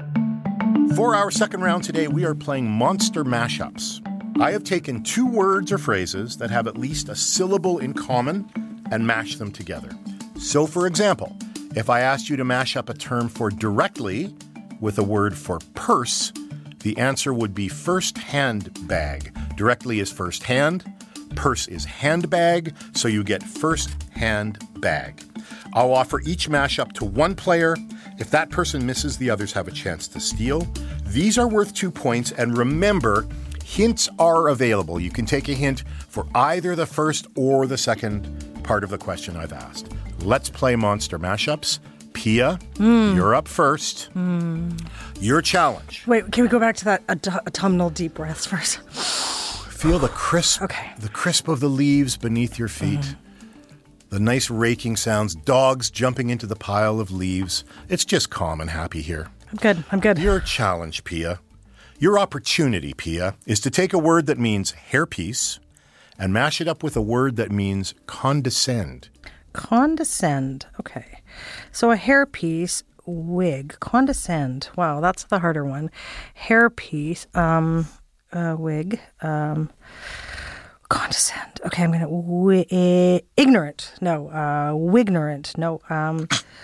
For our second round today, we are playing monster mashups. I have taken two words or phrases that have at least a syllable in common and mashed them together. So, for example, if I asked you to mash up a term for directly with a word for purse, the answer would be first-hand bag. Directly is first-hand, purse is handbag, so you get first-hand bag. I'll offer each mashup to one player. If that person misses, the others have a chance to steal. These are worth two points, and remember, hints are available. You can take a hint for either the first or the second part of the question I've asked. Let's play monster mashups. Pia, mm. you're up first. Mm. Your challenge. Wait, can we go back to that aut- autumnal deep breaths first? Feel the crisp, okay. the crisp of the leaves beneath your feet. Mm. The nice raking sounds, dogs jumping into the pile of leaves. It's just calm and happy here. I'm good. I'm good. Your challenge, Pia. Your opportunity, Pia, is to take a word that means hairpiece and mash it up with a word that means condescend. Condescend. Okay. So a hairpiece, wig, condescend. Wow, that's the harder one. Hairpiece, um, uh, wig, um... condescend. Okay, I'm going to... Wi- ignorant. No. Uh, wignorant. No. Um,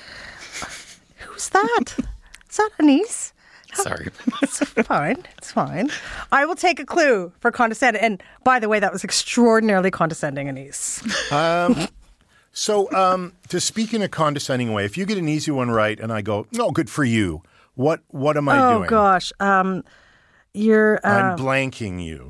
who's that? Is that Anise? Sorry. It's fine. It's fine. I will take a clue for condescend. And by the way, that was extraordinarily condescending, Anise. Um, so um, to speak in a condescending way, if you get an easy one right and I go, no, good for you, what what am I oh, doing? Oh, gosh. Um, you're... Uh, I'm blanking you.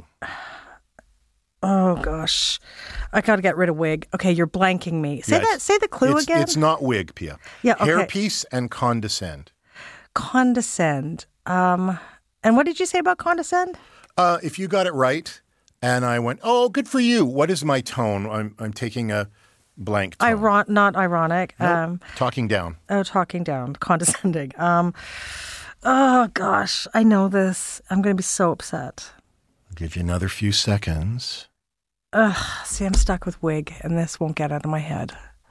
Oh, gosh. I got to get rid of wig. Okay, you're blanking me. Say yes. that. Say the clue it's, again. It's not wig, Pia. Yeah, okay. Hairpiece and condescend. Condescend. Um, and what did you say about condescend? Uh, if you got it right and I went, oh, good for you. What is my tone? I'm I'm taking a blank tone. Iron- not ironic. Nope. Um, talking down. Oh, talking down. Condescending. Um, oh, gosh. I know this. I'm going to be so upset. I'll give you another few seconds. Ugh, see, I'm stuck with wig, and this won't get out of my head.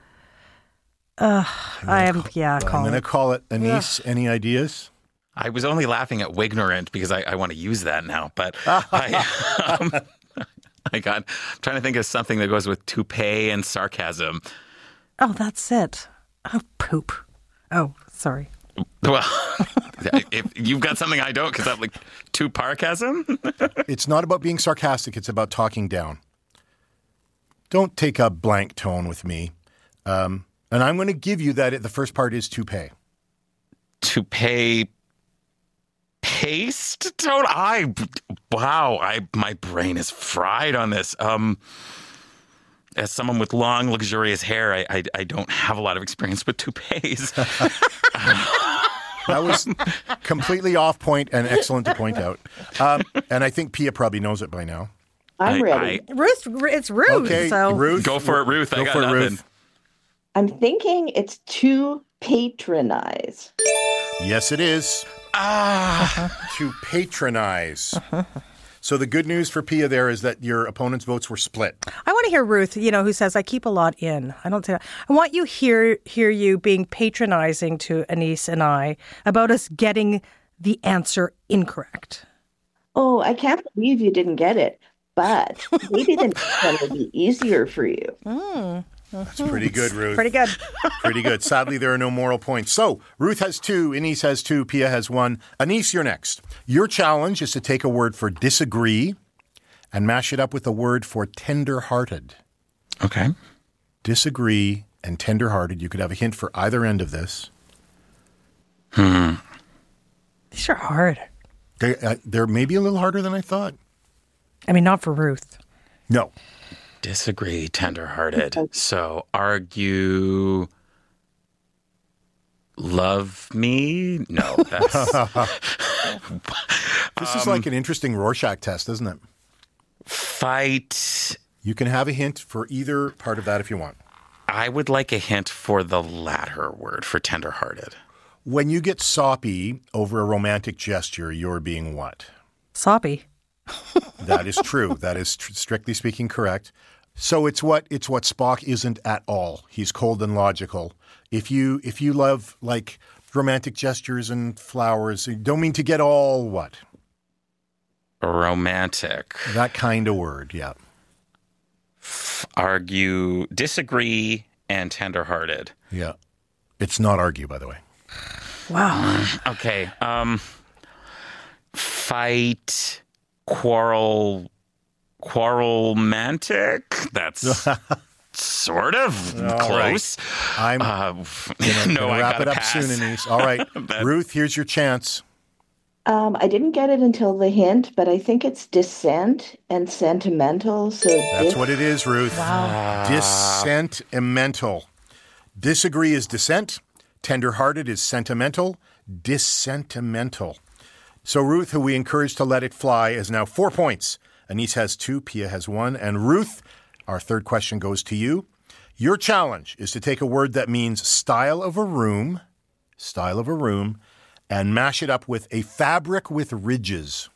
Ugh, I am, call, yeah, I'm going to call it Anise. Ugh. Any ideas? I was only laughing at wignorant because I, I want to use that now, but I, um, I got, I'm trying to think of something that goes with toupee and sarcasm. Oh, that's it. Oh, poop. Oh, sorry. Well, if you've got something I don't, because I'm like, to parcasm? It's not about being sarcastic. It's about talking down. Don't take a blank tone with me. Um, and I'm going to give you that. The first part is toupee. Toupee paste tone? I, wow, I my brain is fried on this. Um, as someone with long, luxurious hair, I, I, I don't have a lot of experience with toupees. That was completely off point and excellent to point out. Um, and I think Pia probably knows it by now. I'm I, ready. I, Ruth, it's Ruth. Okay, so. Ruth. Go for it, Ruth. Go I got for it, nothing. Ruth. I'm thinking it's to patronize. Yes, it is. Ah. To patronize. So the good news for Pia there is that your opponent's votes were split. I want to hear Ruth, you know, who says, I keep a lot in. I don't say that. I want you hear hear you being patronizing to Anees and I about us getting the answer incorrect. Oh, I can't believe you didn't get it, but maybe the next one will be easier for you. Mm. That's pretty good, Ruth. Pretty good. Pretty good. Sadly, there are no moral points. So Ruth has two, Anees has two, Pia has one. Anees, you're next. Your challenge is to take a word for disagree and mash it up with a word for tender-hearted. Okay. Disagree and tender-hearted. You could have a hint for either end of this. Hmm. These are hard. They, uh, they're maybe a little harder than I thought. I mean, not for Ruth. No. Disagree, tender-hearted. So argue, love me? No, that's... This is like an interesting Rorschach test, isn't it? Fight. You can have a hint for either part of that if you want. I would like a hint for the latter word, for tender-hearted. When you get soppy over a romantic gesture, you're being what? Soppy. That is true. That is tr- strictly speaking correct. So it's what it's what Spock isn't at all. He's cold and logical. If you if you love like romantic gestures and flowers, you don't mean to get all what? Romantic. That kind of word, yeah. F- argue, disagree, and tender-hearted. Yeah. It's not argue, by the way. Wow. Okay. Um, fight, quarrel, quarrelmantic. That's sort of All close. Right. I'm uh, gonna, no, gonna I wrap gotta it up pass. soon, Anees. All right, Ruth, here's your chance. Um, I didn't get it until the hint, but I think it's dissent and sentimental. So That's dis- what it is, Ruth. Wow. Dissentimental. Disagree is dissent. Tender-hearted is sentimental. Dissentimental. So Ruth, who we encourage to let it fly, is now four points. Anees has two, Pia has one. And Ruth, our third question goes to you. Your challenge is to take a word that means style of a room, style of a room, and mash it up with a fabric with ridges.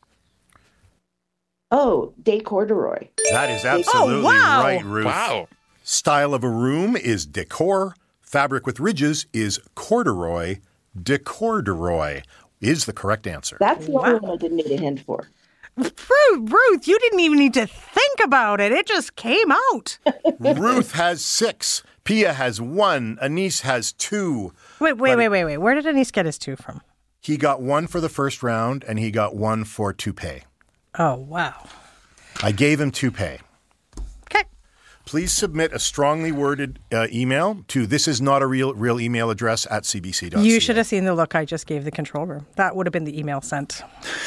Oh, de corduroy. That is absolutely Oh, wow. right, Ruth. Wow. Style of a room is decor. Fabric with ridges is corduroy. Decorduroy is the correct answer. That's the only one I didn't need a hint for. Ruth, Ruth, you didn't even need to think about it. It just came out. Ruth has six. Pia has one. Anees has two. Wait, wait, But wait, wait, wait. Where did Anees get his two from? He got one for the first round, and he got one for toupee. Oh, wow. I gave him toupee. Okay. Please submit a strongly worded uh, email to this is not a real real email address at c b c dot c a. You should have seen the look I just gave the control room. That would have been the email sent.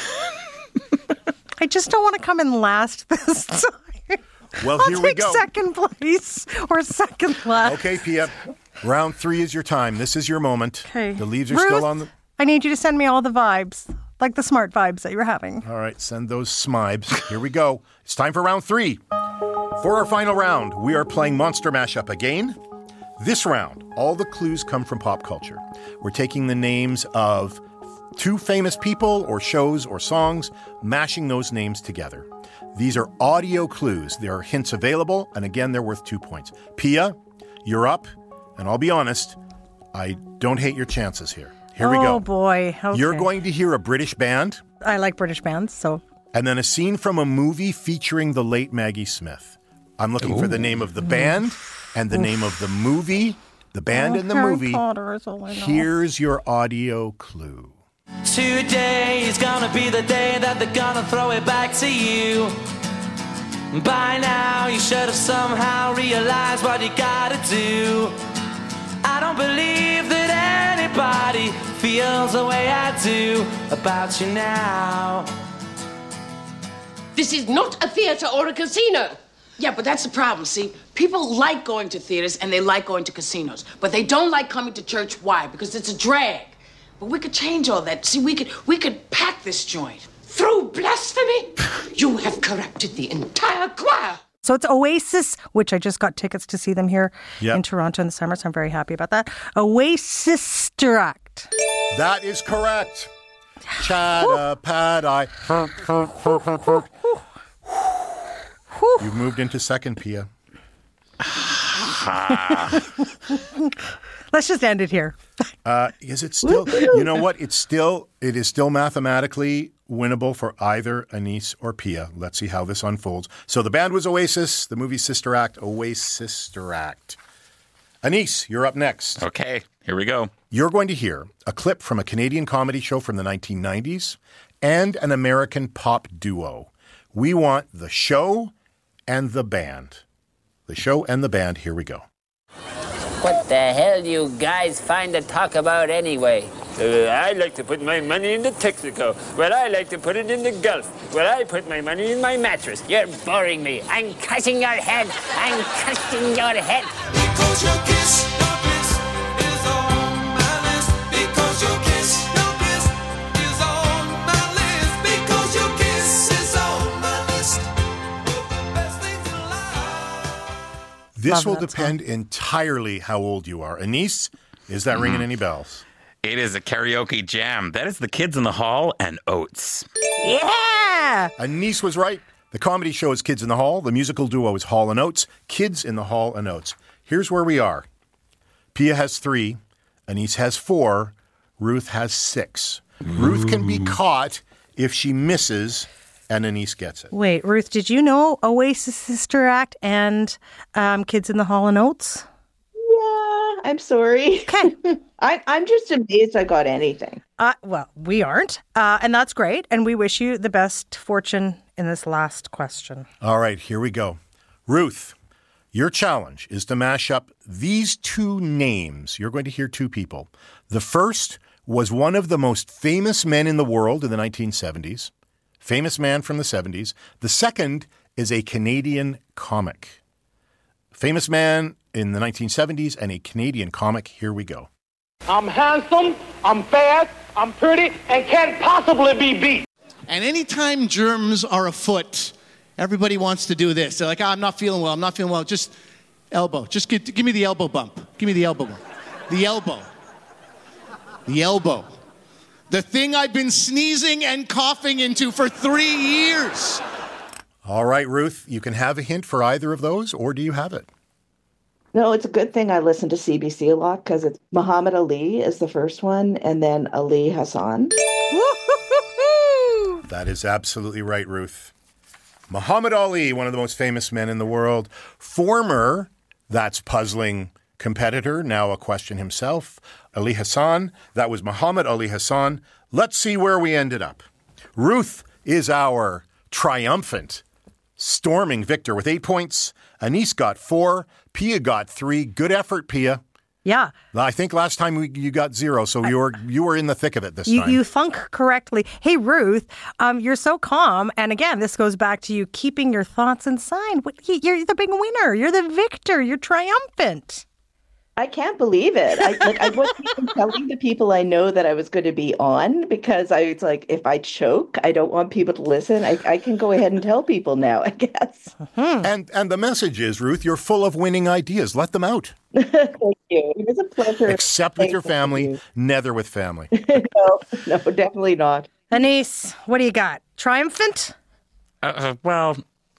I just don't want to come in last this time. Well, I'll here we take go. second place or second last. Okay, Pia. Round three is your time. This is your moment. Okay. The leaves are Ruth, still on the... I need you to send me all the vibes, like the smart vibes that you're having. All right, send those smibes. Here we go. It's time for round three. For our final round, we are playing Monster Mashup again. This round, all the clues come from pop culture. We're taking the names of two famous people or shows or songs, mashing those names together. These are audio clues. There are hints available, and again, they're worth two points. Pia, you're up, and I'll be honest, I don't hate your chances here. Here we go. Oh, boy. Okay. You're going to hear a British band. I like British bands, so... And then a scene from a movie featuring the late Maggie Smith. I'm looking Ooh. for the name of the band and the Oof. name of the movie, the band oh, and the Harry movie. Potter is all I know. Here's your audio clue. Today is gonna be the day that they're gonna throw it back to you. By now you should have somehow realized what you gotta do. I don't believe that anybody feels the way I do about you now. This is not a theater or a casino. Yeah, but that's the problem, see? People like going to theaters and they like going to casinos, but they don't like coming to church. Why? Because it's a drag. But we could change all that. See, we could we could pack this joint. Through blasphemy, you have corrupted the entire choir. So it's Oasis, which I just got tickets to see them here yep. in Toronto in the summer, so I'm very happy about that. Oasis Direct. That is correct. Chattapadai. You've moved into second, Pia. Let's just end it here. Uh, is it still? You know what? It's still. It is still mathematically winnable for either Anis or Pia. Let's see how this unfolds. So the band was Oasis. The movie Sister Act. Oasis Sister Act. Anis, you're up next. Okay, here we go. You're going to hear a clip from a Canadian comedy show from the nineteen nineties and an American pop duo. We want the show and the band. The show and the band. Here we go. What the hell do you guys find to talk about anyway? Uh, I like to put my money into Texaco. Well, I like to put it in the Gulf. Well, I put my money in my mattress. You're boring me. I'm cutting your head. I'm cutting your head. Because your kiss, your kiss is on my list. Because your kiss, your kiss is on my list. Because your kiss is on my list. Best things in life. This Love will that depend song. entirely how old you are. Anis, is that mm. ringing any bells? It is a karaoke jam. That is the Kids in the Hall and Oates. Yeah! Anis was right. The comedy show is Kids in the Hall. The musical duo is Hall and Oates. Kids in the Hall and Oates. Here's where we are. Pia has three. Anis has four. Ruth has six. Ooh. Ruth can be caught if she misses and Anis gets it. Wait, Ruth, did you know Oasis Sister Act and um, Kids in the Hall and Oates? Yeah, I'm sorry. Okay. I, I'm just amazed I got anything. Uh, well, we aren't. Uh, and that's great. And we wish you the best fortune in this last question. All right, here we go. Ruth, your challenge is to mash up these two names. You're going to hear two people. The first was one of the most famous men in the world in the nineteen seventies. Famous man from the seventies. The second is a Canadian comic. Famous man in the nineteen seventies and a Canadian comic. Here we go. I'm handsome, I'm fast, I'm pretty, and can't possibly be beat. And anytime germs are afoot, everybody wants to do this. They're like, oh, I'm not feeling well, I'm not feeling well. Just elbow. Just give, give me the elbow bump. Give me the elbow bump. The elbow. The elbow. The thing I've been sneezing and coughing into for three years. All right, Ruth, you can have a hint for either of those, or do you have it? No, it's a good thing I listen to C B C a lot because it's Muhammad Ali is the first one and then Ali Hassan. That is absolutely right, Ruth. Muhammad Ali, one of the most famous men in the world, former That's Puzzling competitor, now a question himself, Ali Hassan. That was Muhammad Ali Hassan. Let's see where we ended up. Ruth is our triumphant, storming victor with eight points. Anis got four. Pia got three. Good effort, Pia. Yeah. I think last time we, you got zero, so you were you were in the thick of it this you, time. You thunk correctly. Hey, Ruth, um, you're so calm. And again, this goes back to you keeping your thoughts inside. You're the big winner. You're the victor. You're triumphant. I can't believe it. I, like, I wasn't even telling the people I know that I was going to be on because I was like, if I choke, I don't want people to listen. I, I can go ahead and tell people now, I guess. Mm-hmm. And and the message is, Ruth, you're full of winning ideas. Let them out. Thank you. It was a pleasure. Except with your family, you. Neither with family. no, no, definitely not. Anis, what do you got? Triumphant? Uh, uh, well...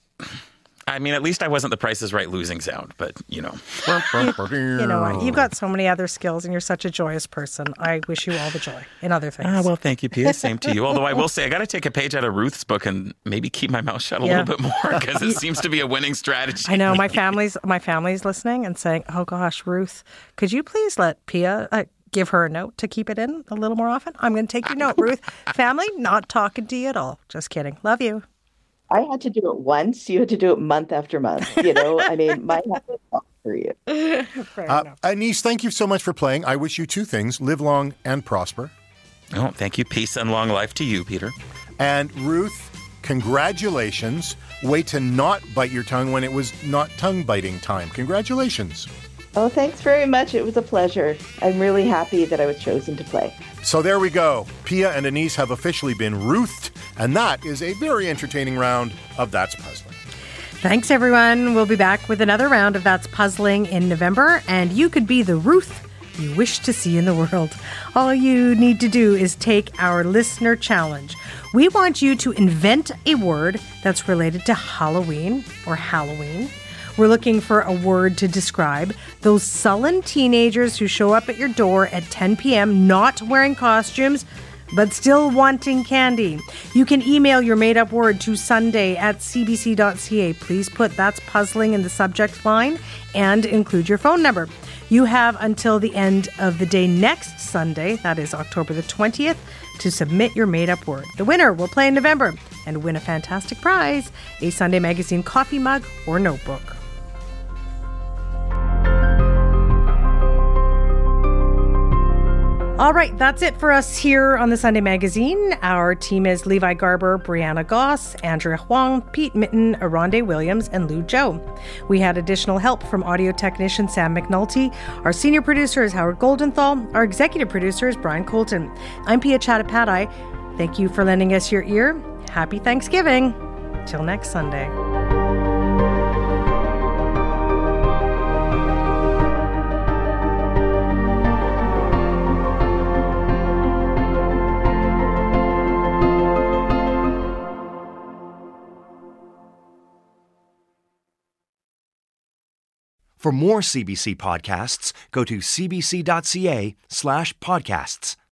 I mean, at least I wasn't the Price is Right losing sound, but, you know. You know what? You've got so many other skills, and you're such a joyous person. I wish you all the joy in other things. Ah, well, thank you, Pia. Same to you. Although I will say, I got to take a page out of Ruth's book and maybe keep my mouth shut a yeah. little bit more, because it seems to be a winning strategy. I know. My family's my family's listening and saying, oh, gosh, Ruth, could you please let Pia... Uh, give her a note to keep it in a little more often? I'm going to take your note, Ruth. Family, not talking to you at all. Just kidding. Love you. I had to do it once. You had to do it month after month. You know, I mean, my habit for you. Uh, Anis, thank you so much for playing. I wish you two things: live long and prosper. Oh, thank you. Peace and long life to you, Peter. And Ruth, congratulations. Way to not bite your tongue when it was not tongue biting time. Congratulations. Oh, thanks very much. It was a pleasure. I'm really happy that I was chosen to play. So there we go. Pia and Anis have officially been Ruthed, and that is a very entertaining round of That's Puzzling. Thanks, everyone. We'll be back with another round of That's Puzzling in November, and you could be the Ruth you wish to see in the world. All you need to do is take our listener challenge. We want you to invent a word that's related to Halloween or Halloween. We're looking for a word to describe those sullen teenagers who show up at your door at ten p.m. not wearing costumes, but still wanting candy. You can email your made-up word to sunday at c b c dot c a. Please put "that's puzzling" in the subject line and include your phone number. You have until the end of the day next Sunday, that is October the twentieth, to submit your made-up word. The winner will play in November and win a fantastic prize, a Sunday Magazine coffee mug or notebook. All right, that's it for us here on the Sunday Magazine. Our team is Levi Garber, Brianna Goss, Andrea Huang, Pete Mitten, Aronde Williams, and Lou Joe. We had additional help from audio technician Sam McNulty. Our senior producer is Howard Goldenthal. Our executive producer is Brian Colton. I'm Pia Chattopadhyay. Thank you for lending us your ear. Happy Thanksgiving. Till next Sunday. For more C B C podcasts, go to c b c dot c a slash podcasts.